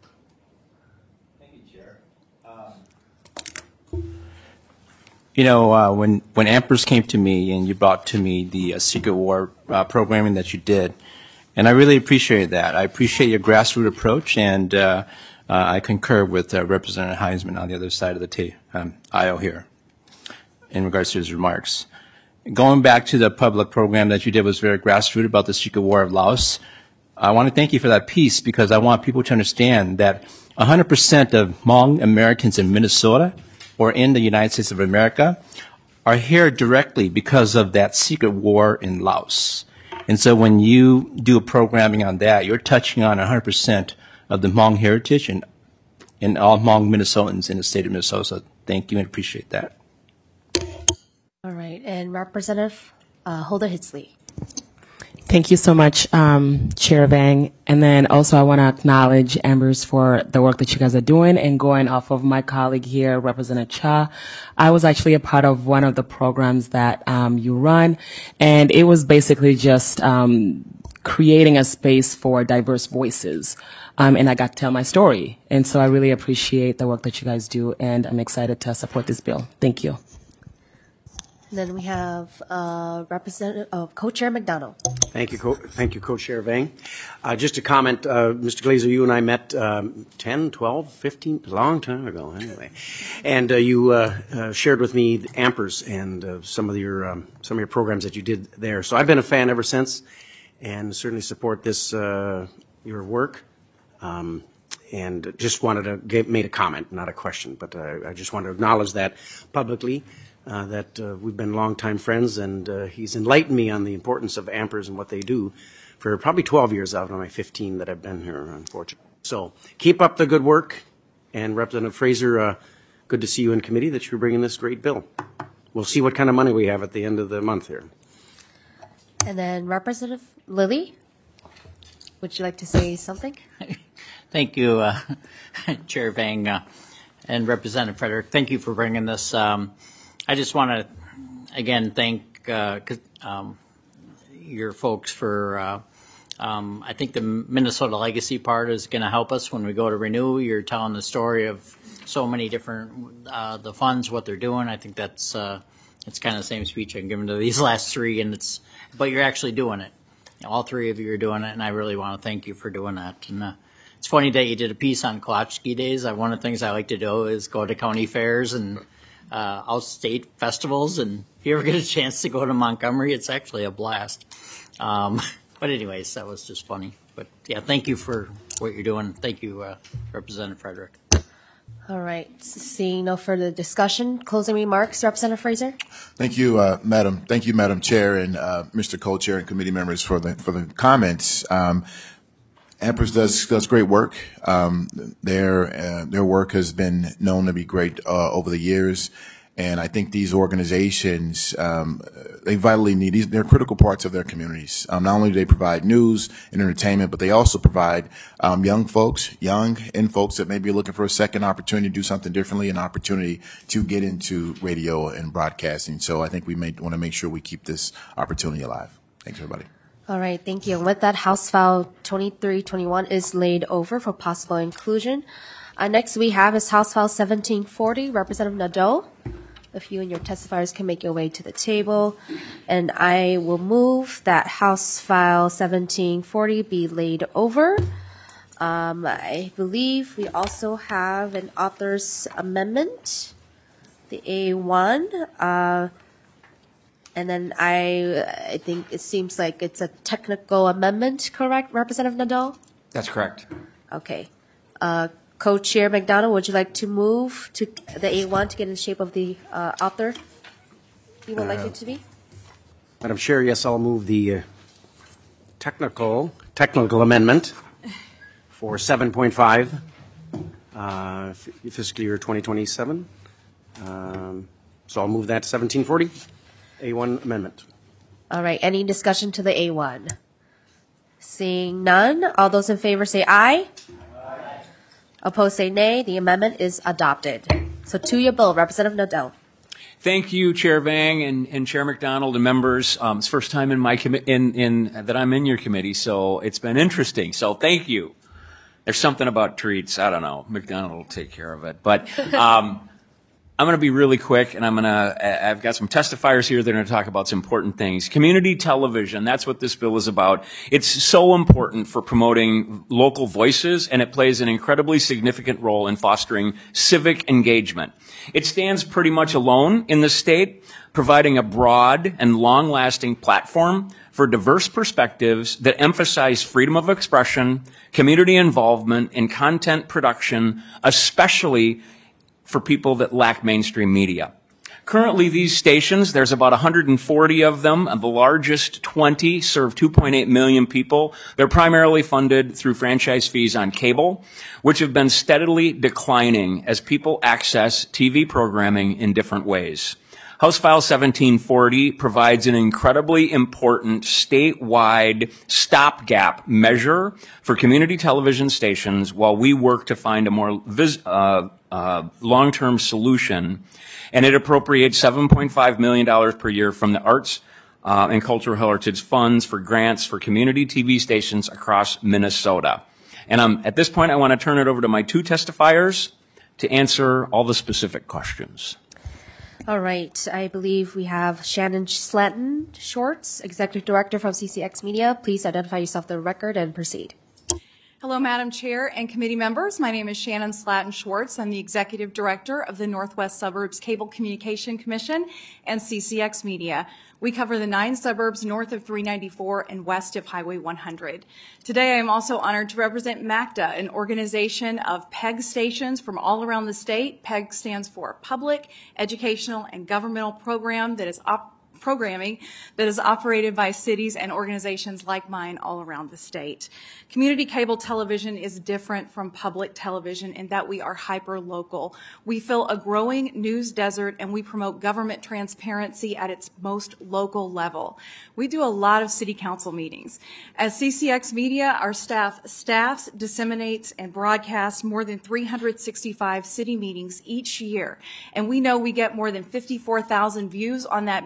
You know, when Ampers came to me and you brought to me the Secret War programming that you did, and I really appreciated that. I appreciate your grassroots approach, and I concur with Representative Heisman on the other side of the aisle here in regards to his remarks. Going back to the public program that you did was very grassroots about the Secret War of Laos. I want to thank you for that piece because I want people to understand that 100% of Hmong Americans in Minnesota or in the United States of America are here directly because of that secret war in Laos. And so when you do a programming on that, you're touching on 100% of the Hmong heritage and all Hmong Minnesotans in the state of Minnesota. So thank you and appreciate that.
All right, and Representative Holder Hitsley.
Thank you so much, Chair Vang. And then also I want to acknowledge Ampers for the work that you guys are doing. And going off of my colleague here, Representative Cha, I was actually a part of one of the programs that you run. And it was basically just creating a space for diverse voices. And I got to tell my story. And so I really appreciate the work that you guys do. And I'm excited to support this bill. Thank you.
And then we have Representative Co-Chair McDonald.
Thank you, Co-Chair Vang. Just a comment, Mr. Glazer, you and I met 10, 12, 15, a long time ago anyway. And you shared with me Ampers and some of your programs that you did there. So I've been a fan ever since and certainly support this, your work. And just wanted to made a comment, not a question, but I just wanted to acknowledge that publicly. That we've been longtime friends, and he's enlightened me on the importance of Ampers and what they do for probably 12 years out of my 15 that I've been here, unfortunately. So keep up the good work, and Representative Fraser, good to see you in committee that you're bringing this great bill. We'll see what kind of money we have at the end of the month here.
And then Representative Lilly, would you like to say something?
Thank you, Chair Vang and Representative Frederick. Thank you for bringing this. I just want to, again, thank your folks for, I think the Minnesota Legacy part is going to help us when we go to renew. You're telling the story of so many different, the funds, what they're doing. I think that's, it's kind of the same speech I'm giving to these last three, and but you're actually doing it. All three of you are doing it, and I really want to thank you for doing that. And it's funny that you did a piece on Kolachki Days. One of the things I like to do is go to county fairs and out-state festivals, and if you ever get a chance to go to Montgomery, it's actually a blast. But anyways, that was just funny. But yeah, thank you for what you're doing. Thank you, Representative Frederick.
All right. Seeing no further discussion, closing remarks, Representative Fraser.
Thank you, Madam. Thank you, Madam Chair, and Mr. Co-Chair and committee members for the comments. AMPERS does great work. Their work has been known to be great over the years. And I think these organizations, they vitally need these. They're critical parts of their communities. Not only do they provide news and entertainment, but they also provide young folks that may be looking for a second opportunity to do something differently, an opportunity to get into radio and broadcasting. So I think we may want to make sure we keep this opportunity alive. Thanks, everybody.
All right, thank you. And with that, House File 2321 is laid over for possible inclusion. Next we have is House File 1740, Representative Nadeau. If you and your testifiers can make your way to the table. And I will move that House File 1740 be laid over. I believe we also have an author's amendment, the A1. And then I think it seems like it's a technical amendment, correct, Representative Nadeau?
That's correct.
Okay. Co-Chair McDonald, would you like to move to the A1 to get in the shape of the author you would like it to be?
Madam Chair, yes, I'll move the technical amendment for 7.5 fiscal year 2027. So I'll move that to 1740, A1 amendment.
All right. Any discussion to the A1? Seeing none, all those in favor say aye. Opposed say nay. The amendment is adopted. So to your bill, Representative Nadeau.
Thank you, Chair Vang and Chair McDonald and members. It's the first time in my that I'm in your committee, so it's been interesting. So thank you. There's something about treats. I don't know. McDonald will take care of it. But I'm going to be really quick, and I've got some testifiers here that are going to talk about some important things. Community television, that's what this bill is about. It's so important for promoting local voices, and it plays an incredibly significant role in fostering civic engagement. It stands pretty much alone in the state, providing a broad and long-lasting platform for diverse perspectives that emphasize freedom of expression, community involvement, and content production, especially for people that lack mainstream media. Currently, these stations, there's about 140 of them, and the largest 20 serve 2.8 million people. They're primarily funded through franchise fees on cable, which have been steadily declining as people access TV programming in different ways. House File 1740 provides an incredibly important statewide stopgap measure for community television stations while we work to find a more long-term solution, and it appropriates $7.5 million per year from the Arts and Cultural Heritage Funds for grants for community TV stations across Minnesota. And at this point, I want to turn it over to my two testifiers to answer all the specific questions.
All right. I believe we have Shannon Slatton Schwartz, Executive Director from CCX Media. Please identify yourself for the record and proceed.
Hello, Madam Chair and committee members. My name is Shannon Slatton Schwartz. I'm the Executive Director of the Northwest Suburbs Cable Communication Commission and CCX Media. We cover the 9 suburbs north of 394 and west of Highway 100. Today, I am also honored to represent MACTA, an organization of PEG stations from all around the state. PEG stands for Public, Educational, and Governmental Programming that is operated by cities and organizations like mine all around the state. Community cable television is different from public television in that we are hyper-local. We fill a growing news desert, and we promote government transparency at its most local level. We do a lot of city council meetings. As CCX Media, our staffs, disseminates, and broadcasts more than 365 city meetings each year, and we know we get more than 54,000 views on that meeting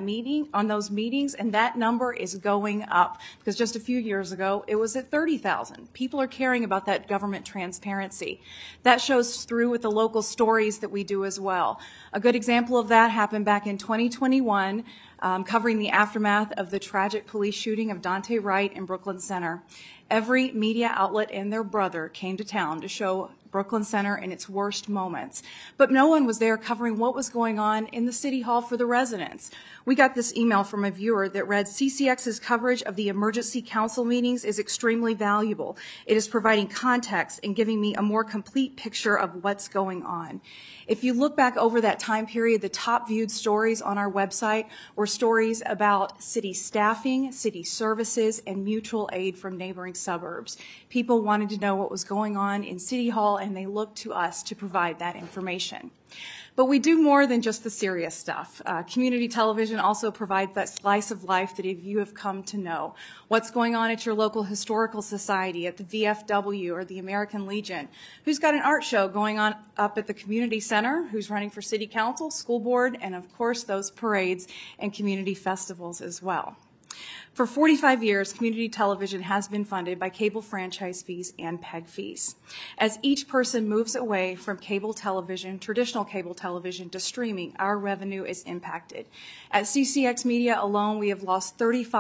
on those meetings, and that number is going up because just a few years ago it was at 30,000. People are caring about that government transparency. That shows through with the local stories that we do as well. A good example of that happened back in 2021, covering the aftermath of the tragic police shooting of Dante Wright in Brooklyn Center. Every media outlet and their brother came to town to show Brooklyn Center in its worst moments. But no one was there covering what was going on in the City Hall for the residents. We got this email from a viewer that read, CCX's coverage of the emergency council meetings is extremely valuable. It is providing context and giving me a more complete picture of what's going on. If you look back over that time period, the top viewed stories on our website were stories about city staffing, city services, and mutual aid from neighboring suburbs. People wanted to know what was going on in City Hall, and they looked to us to provide that information. But we do more than just the serious stuff. Community television also provides that slice of life that you have come to know. What's going on at your local historical society, at the VFW or the American Legion? Who's got an art show going on up at the community center? Who's running for city council, school board, and of course those parades and community festivals as well. For 45 years, community television has been funded by cable franchise fees and PEG fees. As each person moves away from cable television, traditional cable television, to streaming, our revenue is impacted. At CCX Media alone, we have lost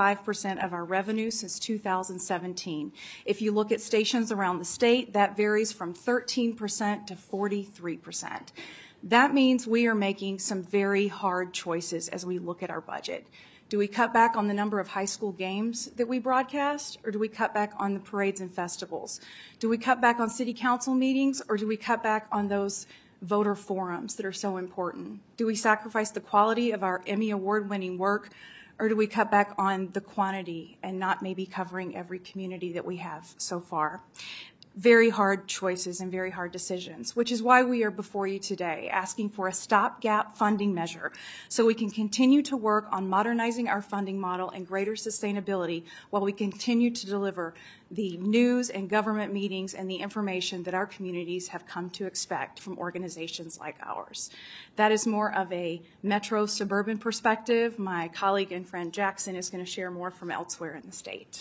35% of our revenue since 2017. If you look at stations around the state, that varies from 13% to 43%. That means we are making some very hard choices as we look at our budget. Do we cut back on the number of high school games that we broadcast, or do we cut back on the parades and festivals? Do we cut back on city council meetings, or do we cut back on those voter forums that are so important? Do we sacrifice the quality of our Emmy award-winning work, or do we cut back on the quantity and not maybe covering every community that we have so far? Very hard choices and very hard decisions, which is why we are before you today asking for a stopgap funding measure so we can continue to work on modernizing our funding model and greater sustainability while we continue to deliver the news and government meetings and the information that our communities have come to expect from organizations like ours. That is more of a metro suburban perspective. My colleague and friend Jackson is going to share more from elsewhere in the state.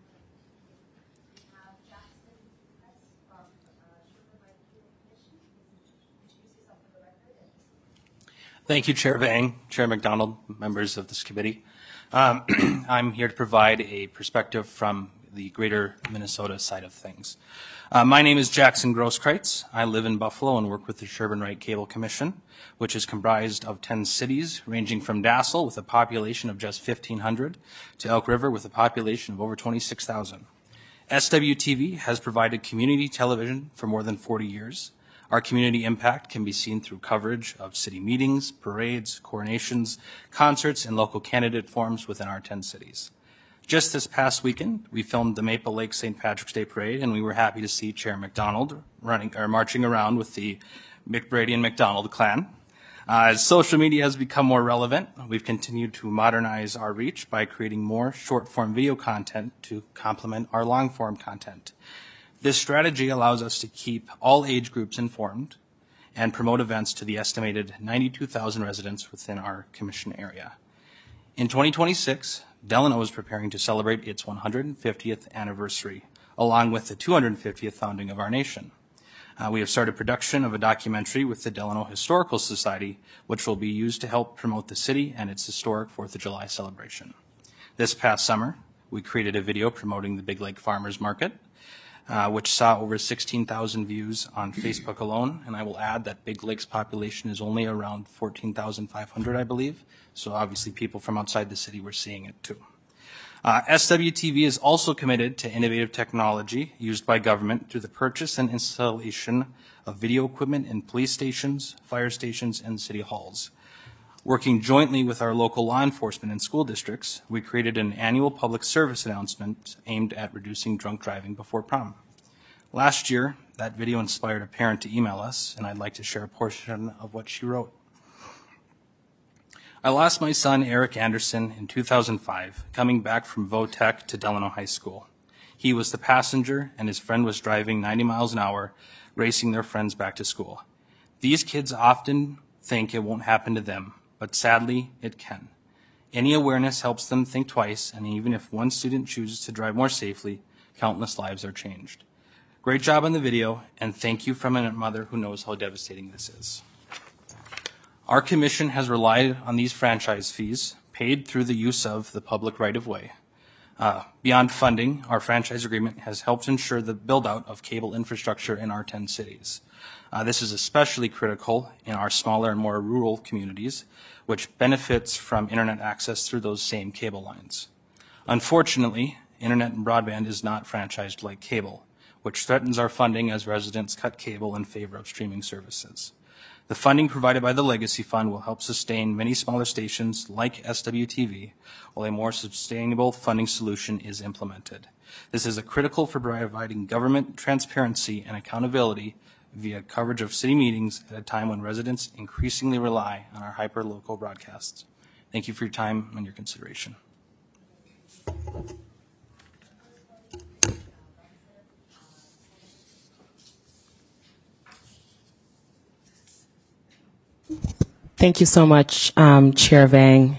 Thank you, Chair Vang, Chair McDonald, members of this committee. I'm here to provide a perspective from the greater Minnesota side of things. My name is Jackson Grosskreutz. I live in Buffalo and work with the Sherburne-Wright Cable Commission, which is comprised of 10 cities, ranging from Dassel with a population of just 1,500 to Elk River with a population of over 26,000. SWTV has provided community television for more than 40 years. Our community impact can be seen through coverage of city meetings, parades, coronations, concerts, and local candidate forums within our 10 cities. Just this past weekend, we filmed the Maple Lake St. Patrick's Day Parade, and we were happy to see Chair McDonald marching around with the McBrady and McDonald clan. As social media has become more relevant, we've continued to modernize our reach by creating more short-form video content to complement our long-form content. This strategy allows us to keep all age groups informed and promote events to the estimated 92,000 residents within our commission area. In 2026, Delano is preparing to celebrate its 150th anniversary, along with the 250th founding of our nation. We have started production of a documentary with the Delano Historical Society, which will be used to help promote the city and its historic 4th of July celebration. This past summer, we created a video promoting the Big Lake Farmers Market, which saw over 16,000 views on Facebook alone. And I will add that Big Lake's population is only around 14,500, I believe. So obviously people from outside the city were seeing it too. SWTV is also committed to innovative technology used by government through the purchase and installation of video equipment in police stations, fire stations, and city halls. Working jointly with our local law enforcement and school districts, we created an annual public service announcement aimed at reducing drunk driving before prom. Last year, that video inspired a parent to email us, and I'd like to share a portion of what she wrote. I lost my son, Eric Anderson, in 2005, coming back from Votech to Delano High School. He was the passenger, and his friend was driving 90 miles an hour, racing their friends back to school. These kids often think it won't happen to them, but sadly, it can. Any awareness helps them think twice, and even if one student chooses to drive more safely, countless lives are changed. Great job on the video, and thank you from a mother who knows how devastating this is. Our commission has relied on these franchise fees, paid through the use of the public right-of-way. Beyond funding, our franchise agreement has helped ensure the build-out of cable infrastructure in our 10 cities. This is especially critical in our smaller and more rural communities, which benefits from internet access through those same cable lines. Unfortunately, internet and broadband is not franchised like cable, which threatens our funding as residents cut cable in favor of streaming services. The funding provided by the Legacy Fund will help sustain many smaller stations like SWTV, while a more sustainable funding solution is implemented. This is critical for providing government transparency and accountability via coverage of city meetings at a time when residents increasingly rely on our hyper-local broadcasts. Thank you for your time and your consideration.
Thank you so much, Chair Vang.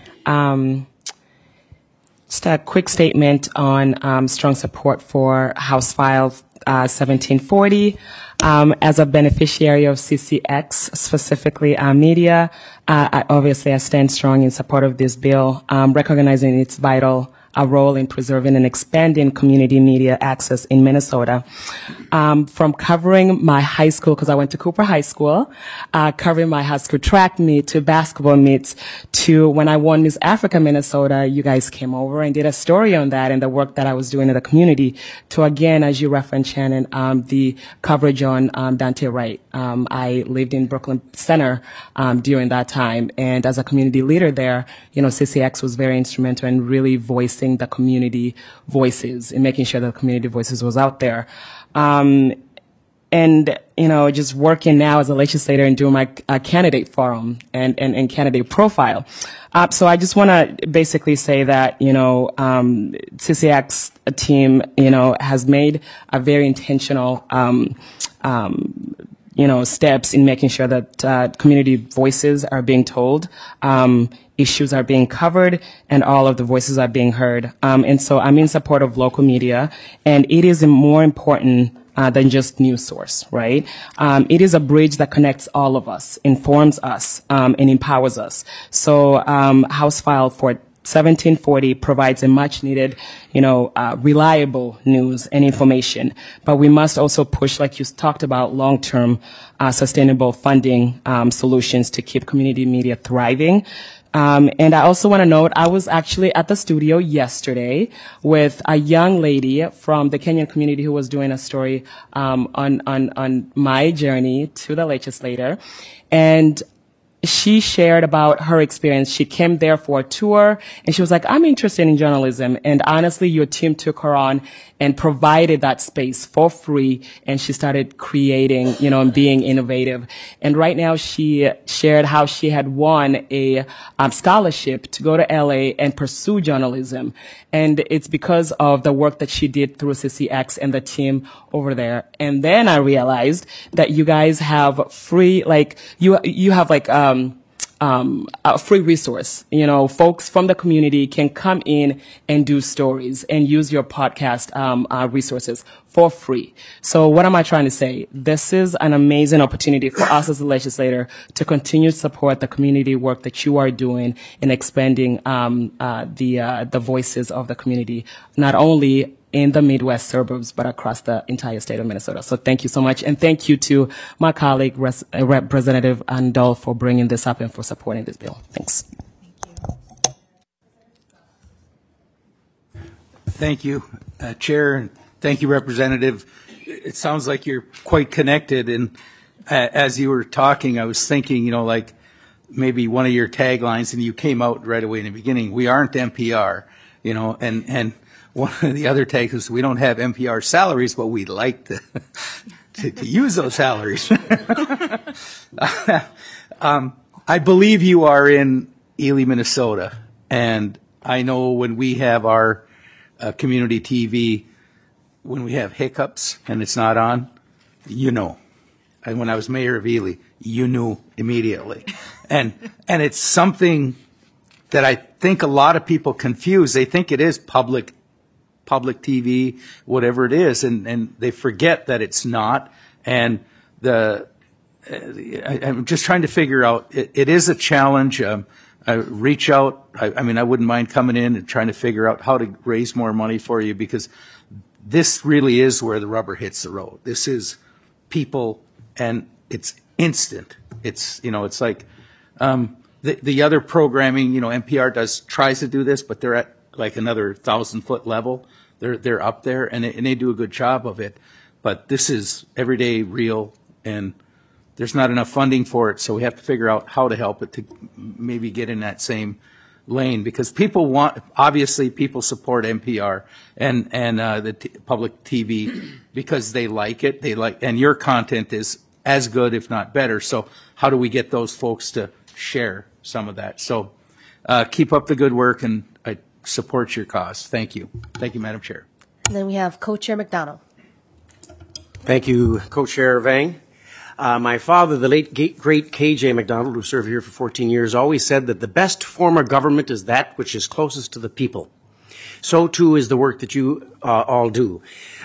Just a quick statement on strong support for House File 1740. As a beneficiary of CCX, specifically media, obviously I stand strong in support of this bill, recognizing its vital role in preserving and expanding community media access in Minnesota. From covering my high school, because I went to Cooper High School, covering my high school track meet to basketball meets to when I won Miss Africa Minnesota, you guys came over and did a story on that and the work that I was doing in the community. To again, as you referenced, Shannon, the coverage on Dante Wright. I lived in Brooklyn Center during that time, and as a community leader there, CCX was very instrumental in really voicing the community voices and making sure that the community voices was out there. And, just working now as a legislator and doing my candidate forum and candidate profile. So I just want to basically say that, CCX team, has made a very intentional, steps in making sure that community voices are being told, issues are being covered, and all of the voices are being heard. And so I'm in support of local media, and it is more important than just news source, right? It is a bridge that connects all of us, informs us, and empowers us. So House File 1740 provides a much needed, reliable news and information. But we must also push, like you talked about, long-term sustainable funding solutions to keep community media thriving. And I also want to note, I was actually at the studio yesterday with a young lady from the Kenyan community who was doing a story on my journey to the legislator. And she shared about her experience. She came there for a tour, and she was like, I'm interested in journalism. And honestly, your team took her on and provided that space for free, and she started creating, and being innovative. And right now, she shared how she had won a scholarship to go to LA and pursue journalism. And it's because of the work that she did through CCX and the team over there. And then I realized that you guys have free, you have a free resource. Folks from the community can come in and do stories and use your podcast resources for free. So what am I trying to say? This is an amazing opportunity for us as a legislator to continue to support the community work that you are doing in expanding the voices of the community, not only in the Midwest suburbs, but across the entire state of Minnesota. So thank you so much. And thank you to my colleague, Representative Andol, for bringing this up and for supporting this bill. Thanks.
Thank you, Chair. Thank you, Representative. It sounds like you're quite connected. And as you were talking, I was thinking, maybe one of your taglines, and you came out right away in the beginning, we aren't NPR, and one of the other tags is we don't have NPR salaries, but we'd like to use those salaries. I believe you are in Ely, Minnesota, and I know when we have our community TV, when we have hiccups and it's not on, And when I was mayor of Ely, you knew immediately. And it's something that I think a lot of people confuse. They think it is public TV, whatever it is, and they forget that it's not. And I'm just trying to figure out, it is a challenge. Reach out. I mean, I wouldn't mind coming in and trying to figure out how to raise more money for you, because this really is where the rubber hits the road. This is people, and it's instant. It's, it's like, the other programming, NPR tries to do this, but they're at like another 1,000-foot level. They're up there, and they do a good job of it. But this is everyday, real, and there's not enough funding for it, so we have to figure out how to help it to maybe get in that same lane, because obviously people support NPR and public TV because they like it. And your content is as good, if not better. So how do we get those folks to share some of that? So keep up the good work, and I support your cause. Thank you. Thank you, Madam Chair.
And then we have Co-Chair McDonald.
Thank you, Co-Chair Vang. My father, the late great K.J. McDonald, who served here for 14 years, always said that the best form of government is that which is closest to the people. So too is the work that you all do.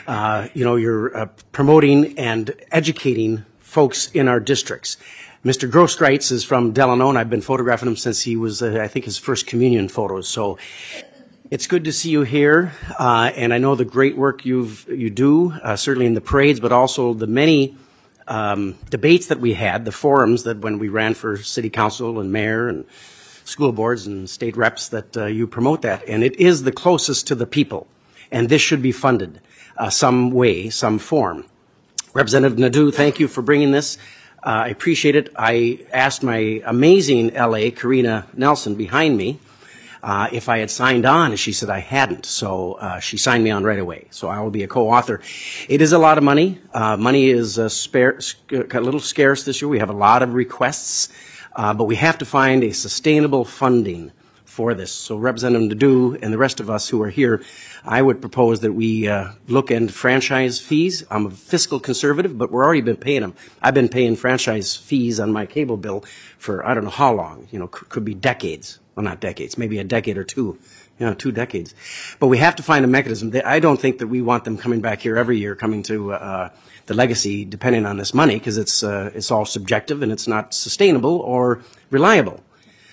You're promoting and educating folks in our districts. Mr. Grostreitz is from Delano, and I've been photographing him since he was, I think, his first communion photos. So it's good to see you here, and I know the great work you do, certainly in the parades, but also the many debates that we had, the forums that when we ran for city council and mayor and school boards and state reps, that you promote that. And it is the closest to the people, and this should be funded some way, some form. Representative Nadeau, thank you for bringing this. I appreciate it. I asked my amazing LA, Karina Nelson, behind me, if I had signed on, and she said I hadn't. So she signed me on right away. So I will be a co-author. It is a lot of money. Money is a little scarce this year. We have a lot of requests, but we have to find a sustainable funding for this. So Representative Nadeau and the rest of us who are here, I would propose that we look into franchise fees. I'm a fiscal conservative, but we're already been paying them. I've been paying franchise fees on my cable bill for I don't know how long. Could be decades. Well, not decades, maybe a decade or two, 2 decades. But we have to find a mechanism. I don't think that we want them coming back here every year, coming to the legacy, depending on this money, because it's all subjective and it's not sustainable or reliable.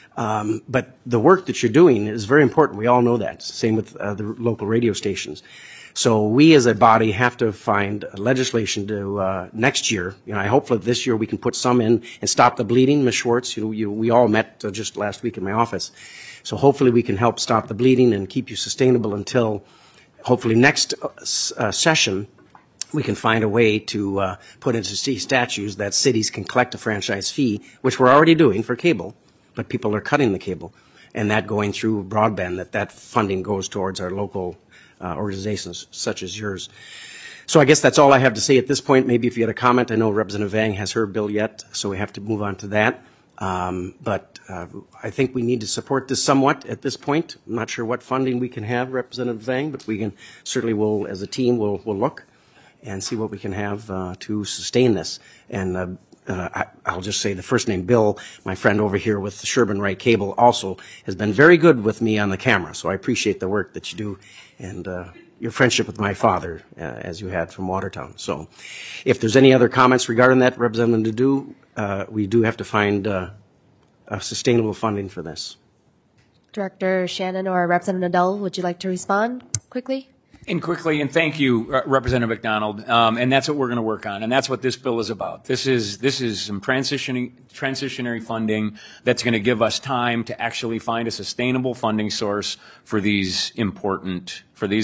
But the work that you're doing is very important. We all know that. Same with the local radio stations. So we as a body have to find legislation to next year. I hope that this year we can put some in and stop the bleeding. Ms. Schwartz, we all met just last week in my office. So hopefully we can help stop the bleeding and keep you sustainable until hopefully next session we can find a way to put into statutes that cities can collect a franchise fee, which we're already doing for cable, but people are cutting the cable, and that going through broadband, that funding goes towards our local organizations such as yours. So I guess that's all I have to say at this point. Maybe if you had a comment, I know Representative Vang has her bill yet, so we have to move on to that. But I think we need to support this somewhat at this point. I'm not sure what funding we can have, Representative Vang, but we can certainly as a team, we'll look and see what we can have to sustain this. And I'll just say the first name, Bill, my friend over here with Sherman Wright Cable, also has been very good with me on the camera. So I appreciate the work that you do and your friendship with my father, as you had from Watertown. So if there's any other comments regarding that, Representative Nadeau, we do have to find sustainable funding for this.
Director Shannon or Representative Nadeau, would you like to respond quickly?
And quickly, and thank you, Representative McDonald. And that's what we're going to work on, and that's what this bill is about. This is some transitionary funding that's going to give us time to actually find a sustainable funding source for these important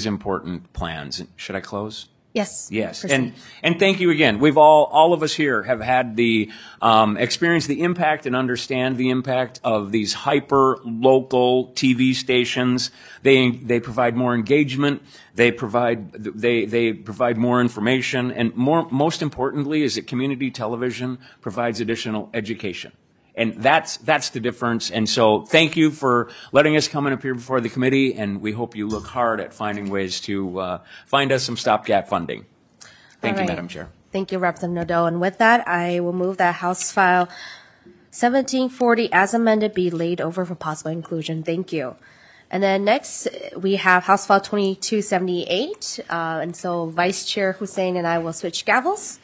plans. Should I close?
Yes.
Yes.
Proceed.
And thank you again. We've all of us here have had the experience the impact and understand the impact of these hyper local TV stations. They provide more engagement. They provide more information, and most importantly is that community television provides additional education. And that's the difference. And so thank you for letting us come and appear before the committee, and we hope you look hard at finding ways to find us some stopgap funding. Thank you, Madam Chair.
Thank you, Representative Nadeau. And with that, I will move that House File 1740 as amended be laid over for possible inclusion. Thank you. And then next, we have House File 2278. And so Vice Chair Hussein and I will switch gavels.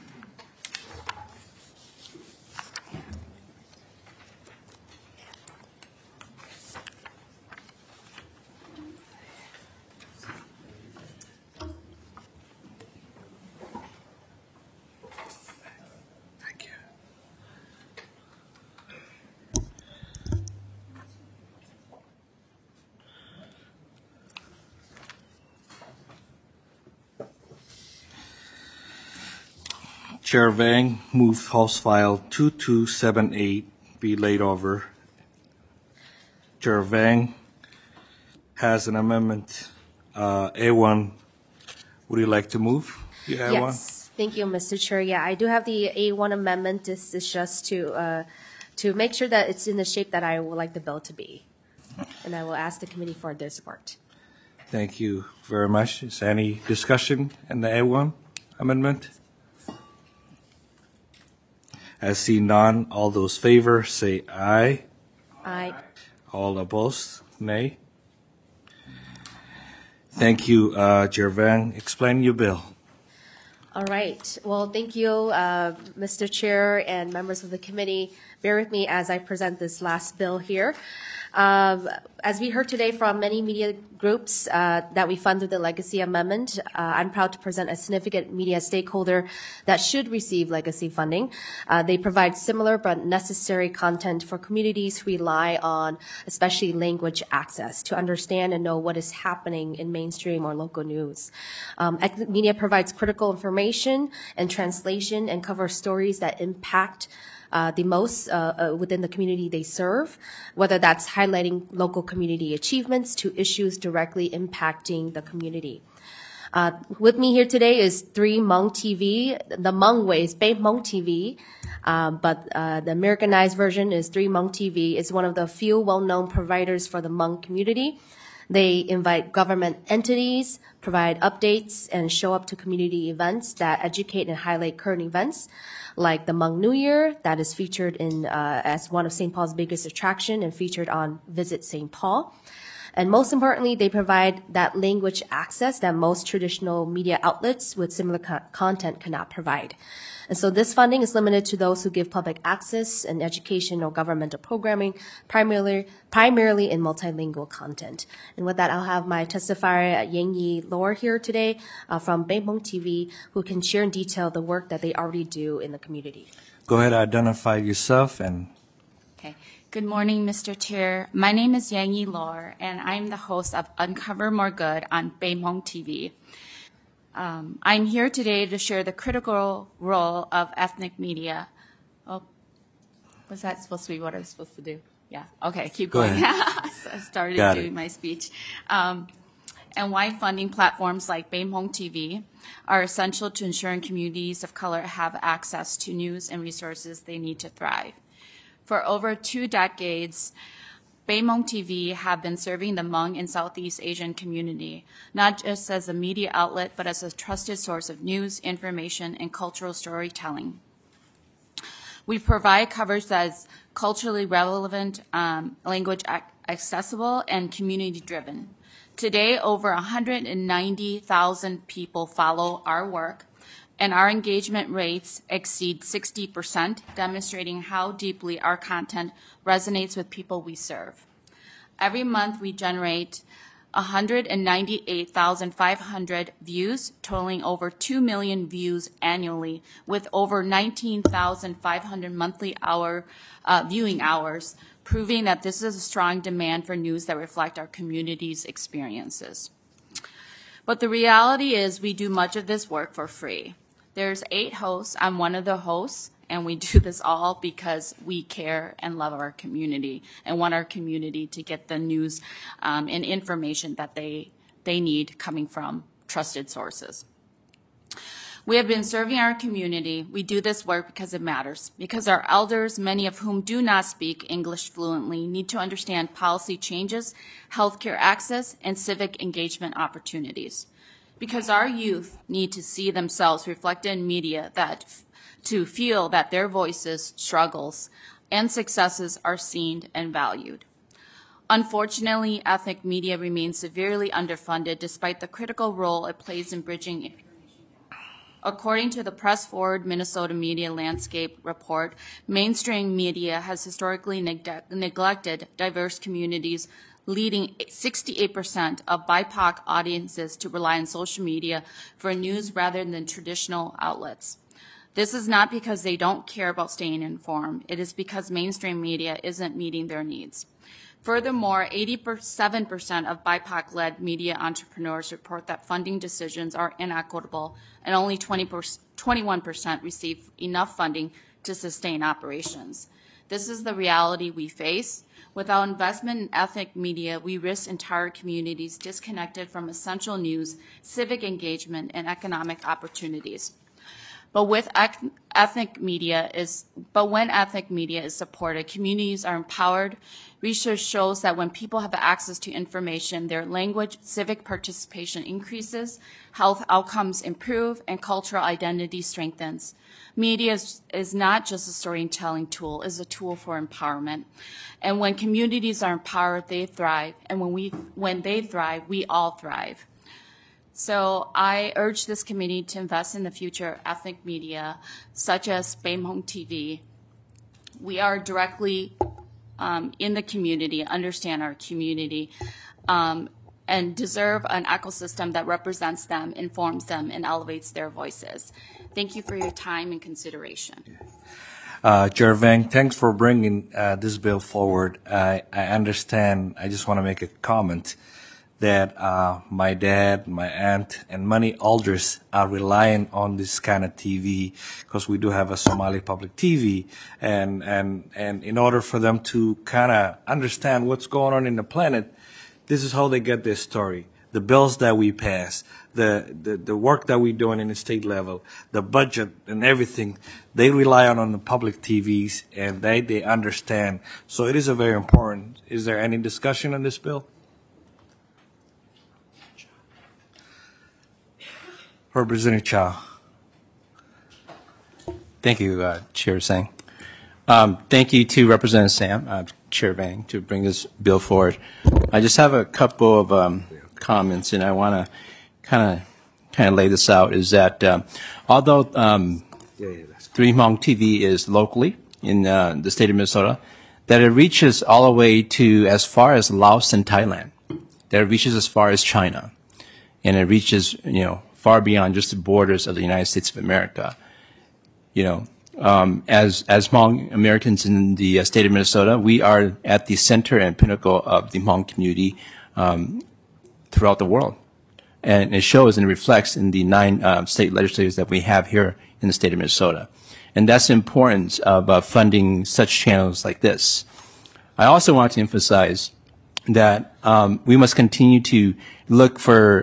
Chair Vang moves House File 2278 be laid over. Chair Vang has an amendment, A1. Would you like to move the A1?
Yes, thank you, Mr. Chair. Yeah, I do have the A1 amendment. This is just to make sure that it's in the shape that I would like the bill to be. And I will ask the committee for their support.
Thank you very much. Is there any discussion in the A1 amendment? As seen none, all those favor say aye.
Aye.
All opposed, nay. Thank you, Chair Vang. Explain your bill.
All right. Well, thank you, Mr. Chair and members of the committee. Bear with me as I present this last bill here. As we heard today from many media groups that we funded the Legacy Amendment, I'm proud to present a significant media stakeholder that should receive Legacy funding. They provide similar but necessary content for communities who rely on especially language access to understand and know what is happening in mainstream or local news. Ethnic media provides critical information and translation and covers stories that impact the most within the community they serve, whether that's highlighting local community achievements to issues directly impacting the community. With me here today is 3 Hmong TV. The Hmong way is Bay Hmong TV, but the Americanized version is 3 Hmong TV. It's one of the few well-known providers for the Hmong community. They invite government entities, provide updates, and show up to community events that educate and highlight current events, like the Hmong New Year, that is featured in as one of St. Paul's biggest attraction and featured on Visit St. Paul. And most importantly, they provide that language access that most traditional media outlets with similar content cannot provide. And so this funding is limited to those who give public access and education or governmental programming, primarily in multilingual content. And with that, I'll have my testifier, Yang Yi Lor, here today from Bay Hmong TV, who can share in detail the work that they already do in the community.
Go ahead, identify yourself and...
Okay. Good morning, Mr. Chair. My name is Yang Yi Lor, and I'm the host of Uncover More Good on Bay Hmong TV. I'm here today to share the critical role of ethnic media. Oh, was that supposed to be what I was supposed to do? Yeah. Okay, keep going. So I started doing my speech. And why funding platforms like Bay Hmong TV are essential to ensuring communities of color have access to news and resources they need to thrive. For over 2 decades, Bay Hmong TV have been serving the Hmong and Southeast Asian community, not just as a media outlet, but as a trusted source of news, information, and cultural storytelling. We provide coverage that is culturally relevant, language accessible, and community-driven. Today, over 190,000 people follow our work, and our engagement rates exceed 60%, demonstrating how deeply our content resonates with people we serve. Every month, we generate 198,500 views, totaling over 2 million views annually, with over 19,500 monthly viewing hours, proving that this is a strong demand for news that reflect our community's experiences. But the reality is we do much of this work for free. There's 8 hosts. I'm one of the hosts, and we do this all because we care and love our community and want our community to get the news and information that they need coming from trusted sources. We have been serving our community. We do this work because it matters, because our elders, many of whom do not speak English fluently, need to understand policy changes, healthcare access, and civic engagement opportunities. Because our youth need to see themselves reflected in media to feel that their voices, struggles, and successes are seen and valued. Unfortunately, ethnic media remains severely underfunded despite the critical role it plays in bridging information. According to the Press Forward Minnesota Media Landscape Report, mainstream media has historically neglected diverse communities, leading 68% of BIPOC audiences to rely on social media for news rather than traditional outlets. This is not because they don't care about staying informed. It is because mainstream media isn't meeting their needs. Furthermore, 87% of BIPOC-led media entrepreneurs report that funding decisions are inequitable, and only 21% receive enough funding to sustain operations. This is the reality we face. Without investment in ethnic media, we risk entire communities disconnected from essential news, civic engagement, and economic opportunities. But when ethnic media is supported, communities are empowered. Research shows that when people have access to information, their language, civic participation increases, health outcomes improve, and cultural identity strengthens. Media is not just a storytelling tool, it's a tool for empowerment. And when communities are empowered, they thrive. And when they thrive, we all thrive. So I urge this committee to invest in the future of ethnic media, such as Baimong TV. We are directly in the community, understand our community, and deserve an ecosystem that represents them, informs them, and elevates their voices. Thank you for your time and consideration.
Chair Vang, thanks for bringing this bill forward. I understand, I just want to make a comment that my dad, my aunt, and many elders are relying on this kind of TV because we do have a Somali public TV, and in order for them to kind of understand what's going on in the planet, this is how they get their story. The bills that we pass, the work that we're doing in the state level, the budget and everything, they rely on the public TVs, and they understand. So it is a very important. Is there any discussion on this bill? Representative Cha.
Thank you, Chair Sang. Thank you to Representative Sam, Chair Vang, to bring this bill forward. I just have a couple of comments, and I want to kind of lay this out. Is that although Baimong TV is locally in the state of Minnesota, that it reaches all the way to as far as Laos and Thailand, that it reaches as far as China, and it reaches far beyond just the borders of the United States of America. As Hmong Americans in the state of Minnesota, we are at the center and pinnacle of the Hmong community throughout the world. And it shows and reflects in the 9 state legislatures that we have here in the state of Minnesota. And that's the importance of funding such channels like this. I also want to emphasize that we must continue to look for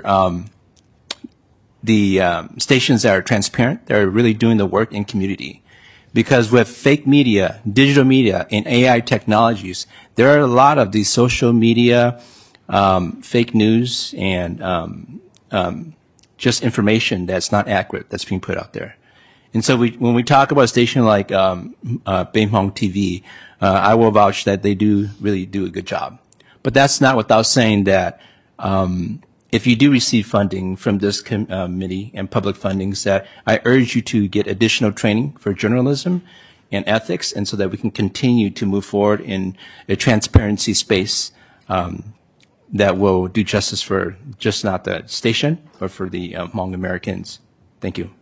the stations that are transparent, that are really doing the work in community. Because with fake media, digital media, and AI technologies, there are a lot of these social media, fake news, and just information that's not accurate that's being put out there. And so when we talk about a station like Baimong TV, I will vouch that they really do a good job. But that's not without saying that if you do receive funding from this committee and public fundings, that I urge you to get additional training for journalism and ethics, and so that we can continue to move forward in a transparency space that will do justice for just not the station, but for the Hmong Americans. Thank you.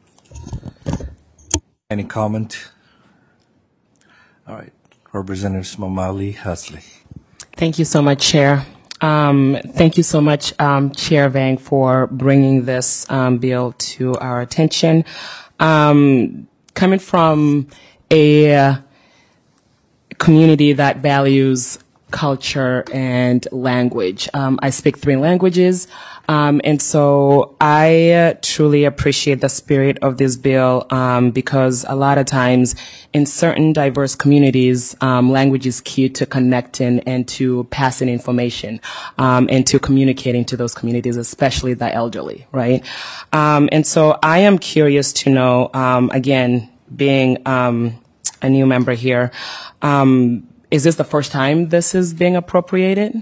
Any comment? All right. Representative Smamali Hasley.
Thank you so much, Chair. Thank you so much, Chair Vang, for bringing this bill to our attention. Coming from a community that values culture and language, I speak 3 languages, and so I truly appreciate the spirit of this bill because a lot of times in certain diverse communities, language is key to connecting and to passing information and to communicating to those communities, especially the elderly, right? And so I am curious to know, again, being a new member here. Is this the first time this is being appropriated?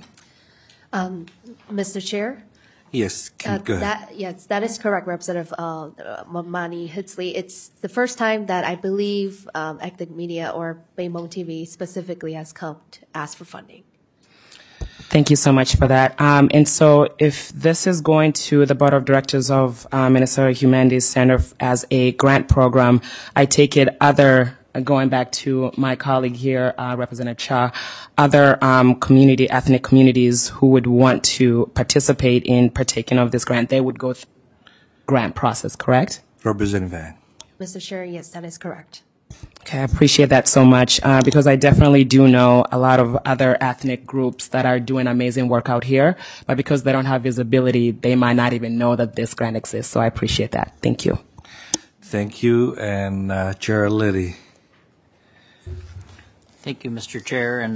Mr. Chair?
Yes, go ahead.
Yes, that is correct, Representative Mamani Hidsley. It's the first time that I believe Ethnic Media or Baymong TV specifically has come to ask for funding.
Thank you so much for that. And so if this is going to the Board of Directors of Minnesota Humanities Center as a grant program, I take it going back to my colleague here, Representative Cha, other ethnic communities who would want to participate in partaking of this grant, they would go through grant process, correct?
Representative Vang.
Mr. Chair, yes, that is correct.
Okay, I appreciate that so much because I definitely do know a lot of other ethnic groups that are doing amazing work out here, but because they don't have visibility, they might not even know that this grant exists. So I appreciate that. Thank you.
Thank you, and Chair Liddy.
Thank you, Mr. Chair. And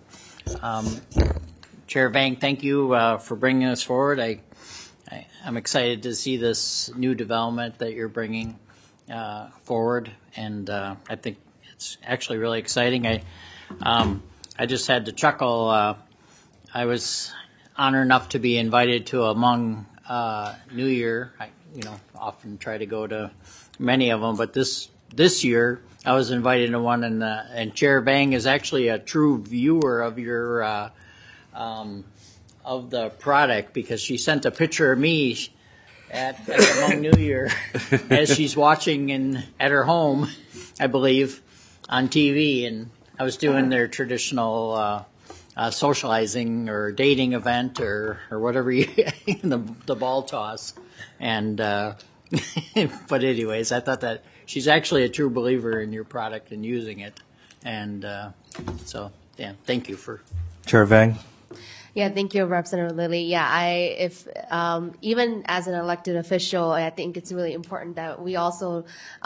Chair Vang, thank you for bringing us forward. I'm excited to see this new development that you're bringing forward, and I think it's actually really exciting. I just had to chuckle. I was honored enough to be invited to a Hmong New Year. I often try to go to many of them, but this year I was invited to one, and Chair Vang is actually a true viewer of your of the product, because she sent a picture of me at the Hmong New Year as she's watching at her home, I believe, on TV, and I was doing their traditional socializing or dating event or whatever the ball toss, and but anyways, I thought that she's actually a true believer in your product and using it, and so yeah, thank you for
Chair Vang.
Yeah, thank you, Representative Lilly. Yeah, even as an elected official, I think it's really important that we also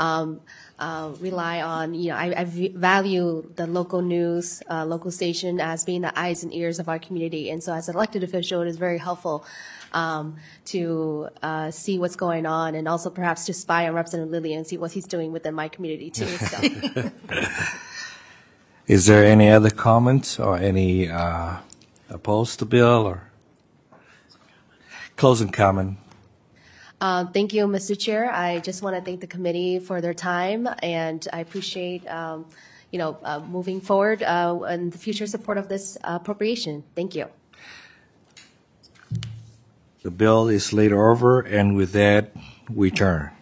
rely on, I value the local news, local station as being the eyes and ears of our community. And so as an elected official, it is very helpful to see what's going on, and also perhaps to spy on Representative Lilly and see what he's doing within my community too. So.
Is there any other comments or any opposed to bill or closing comment?
Thank you, Mr. Chair. I just want to thank the committee for their time, and I appreciate moving forward and the future support of this appropriation. Thank you.
The bill is laid over, and with that, we adjourn.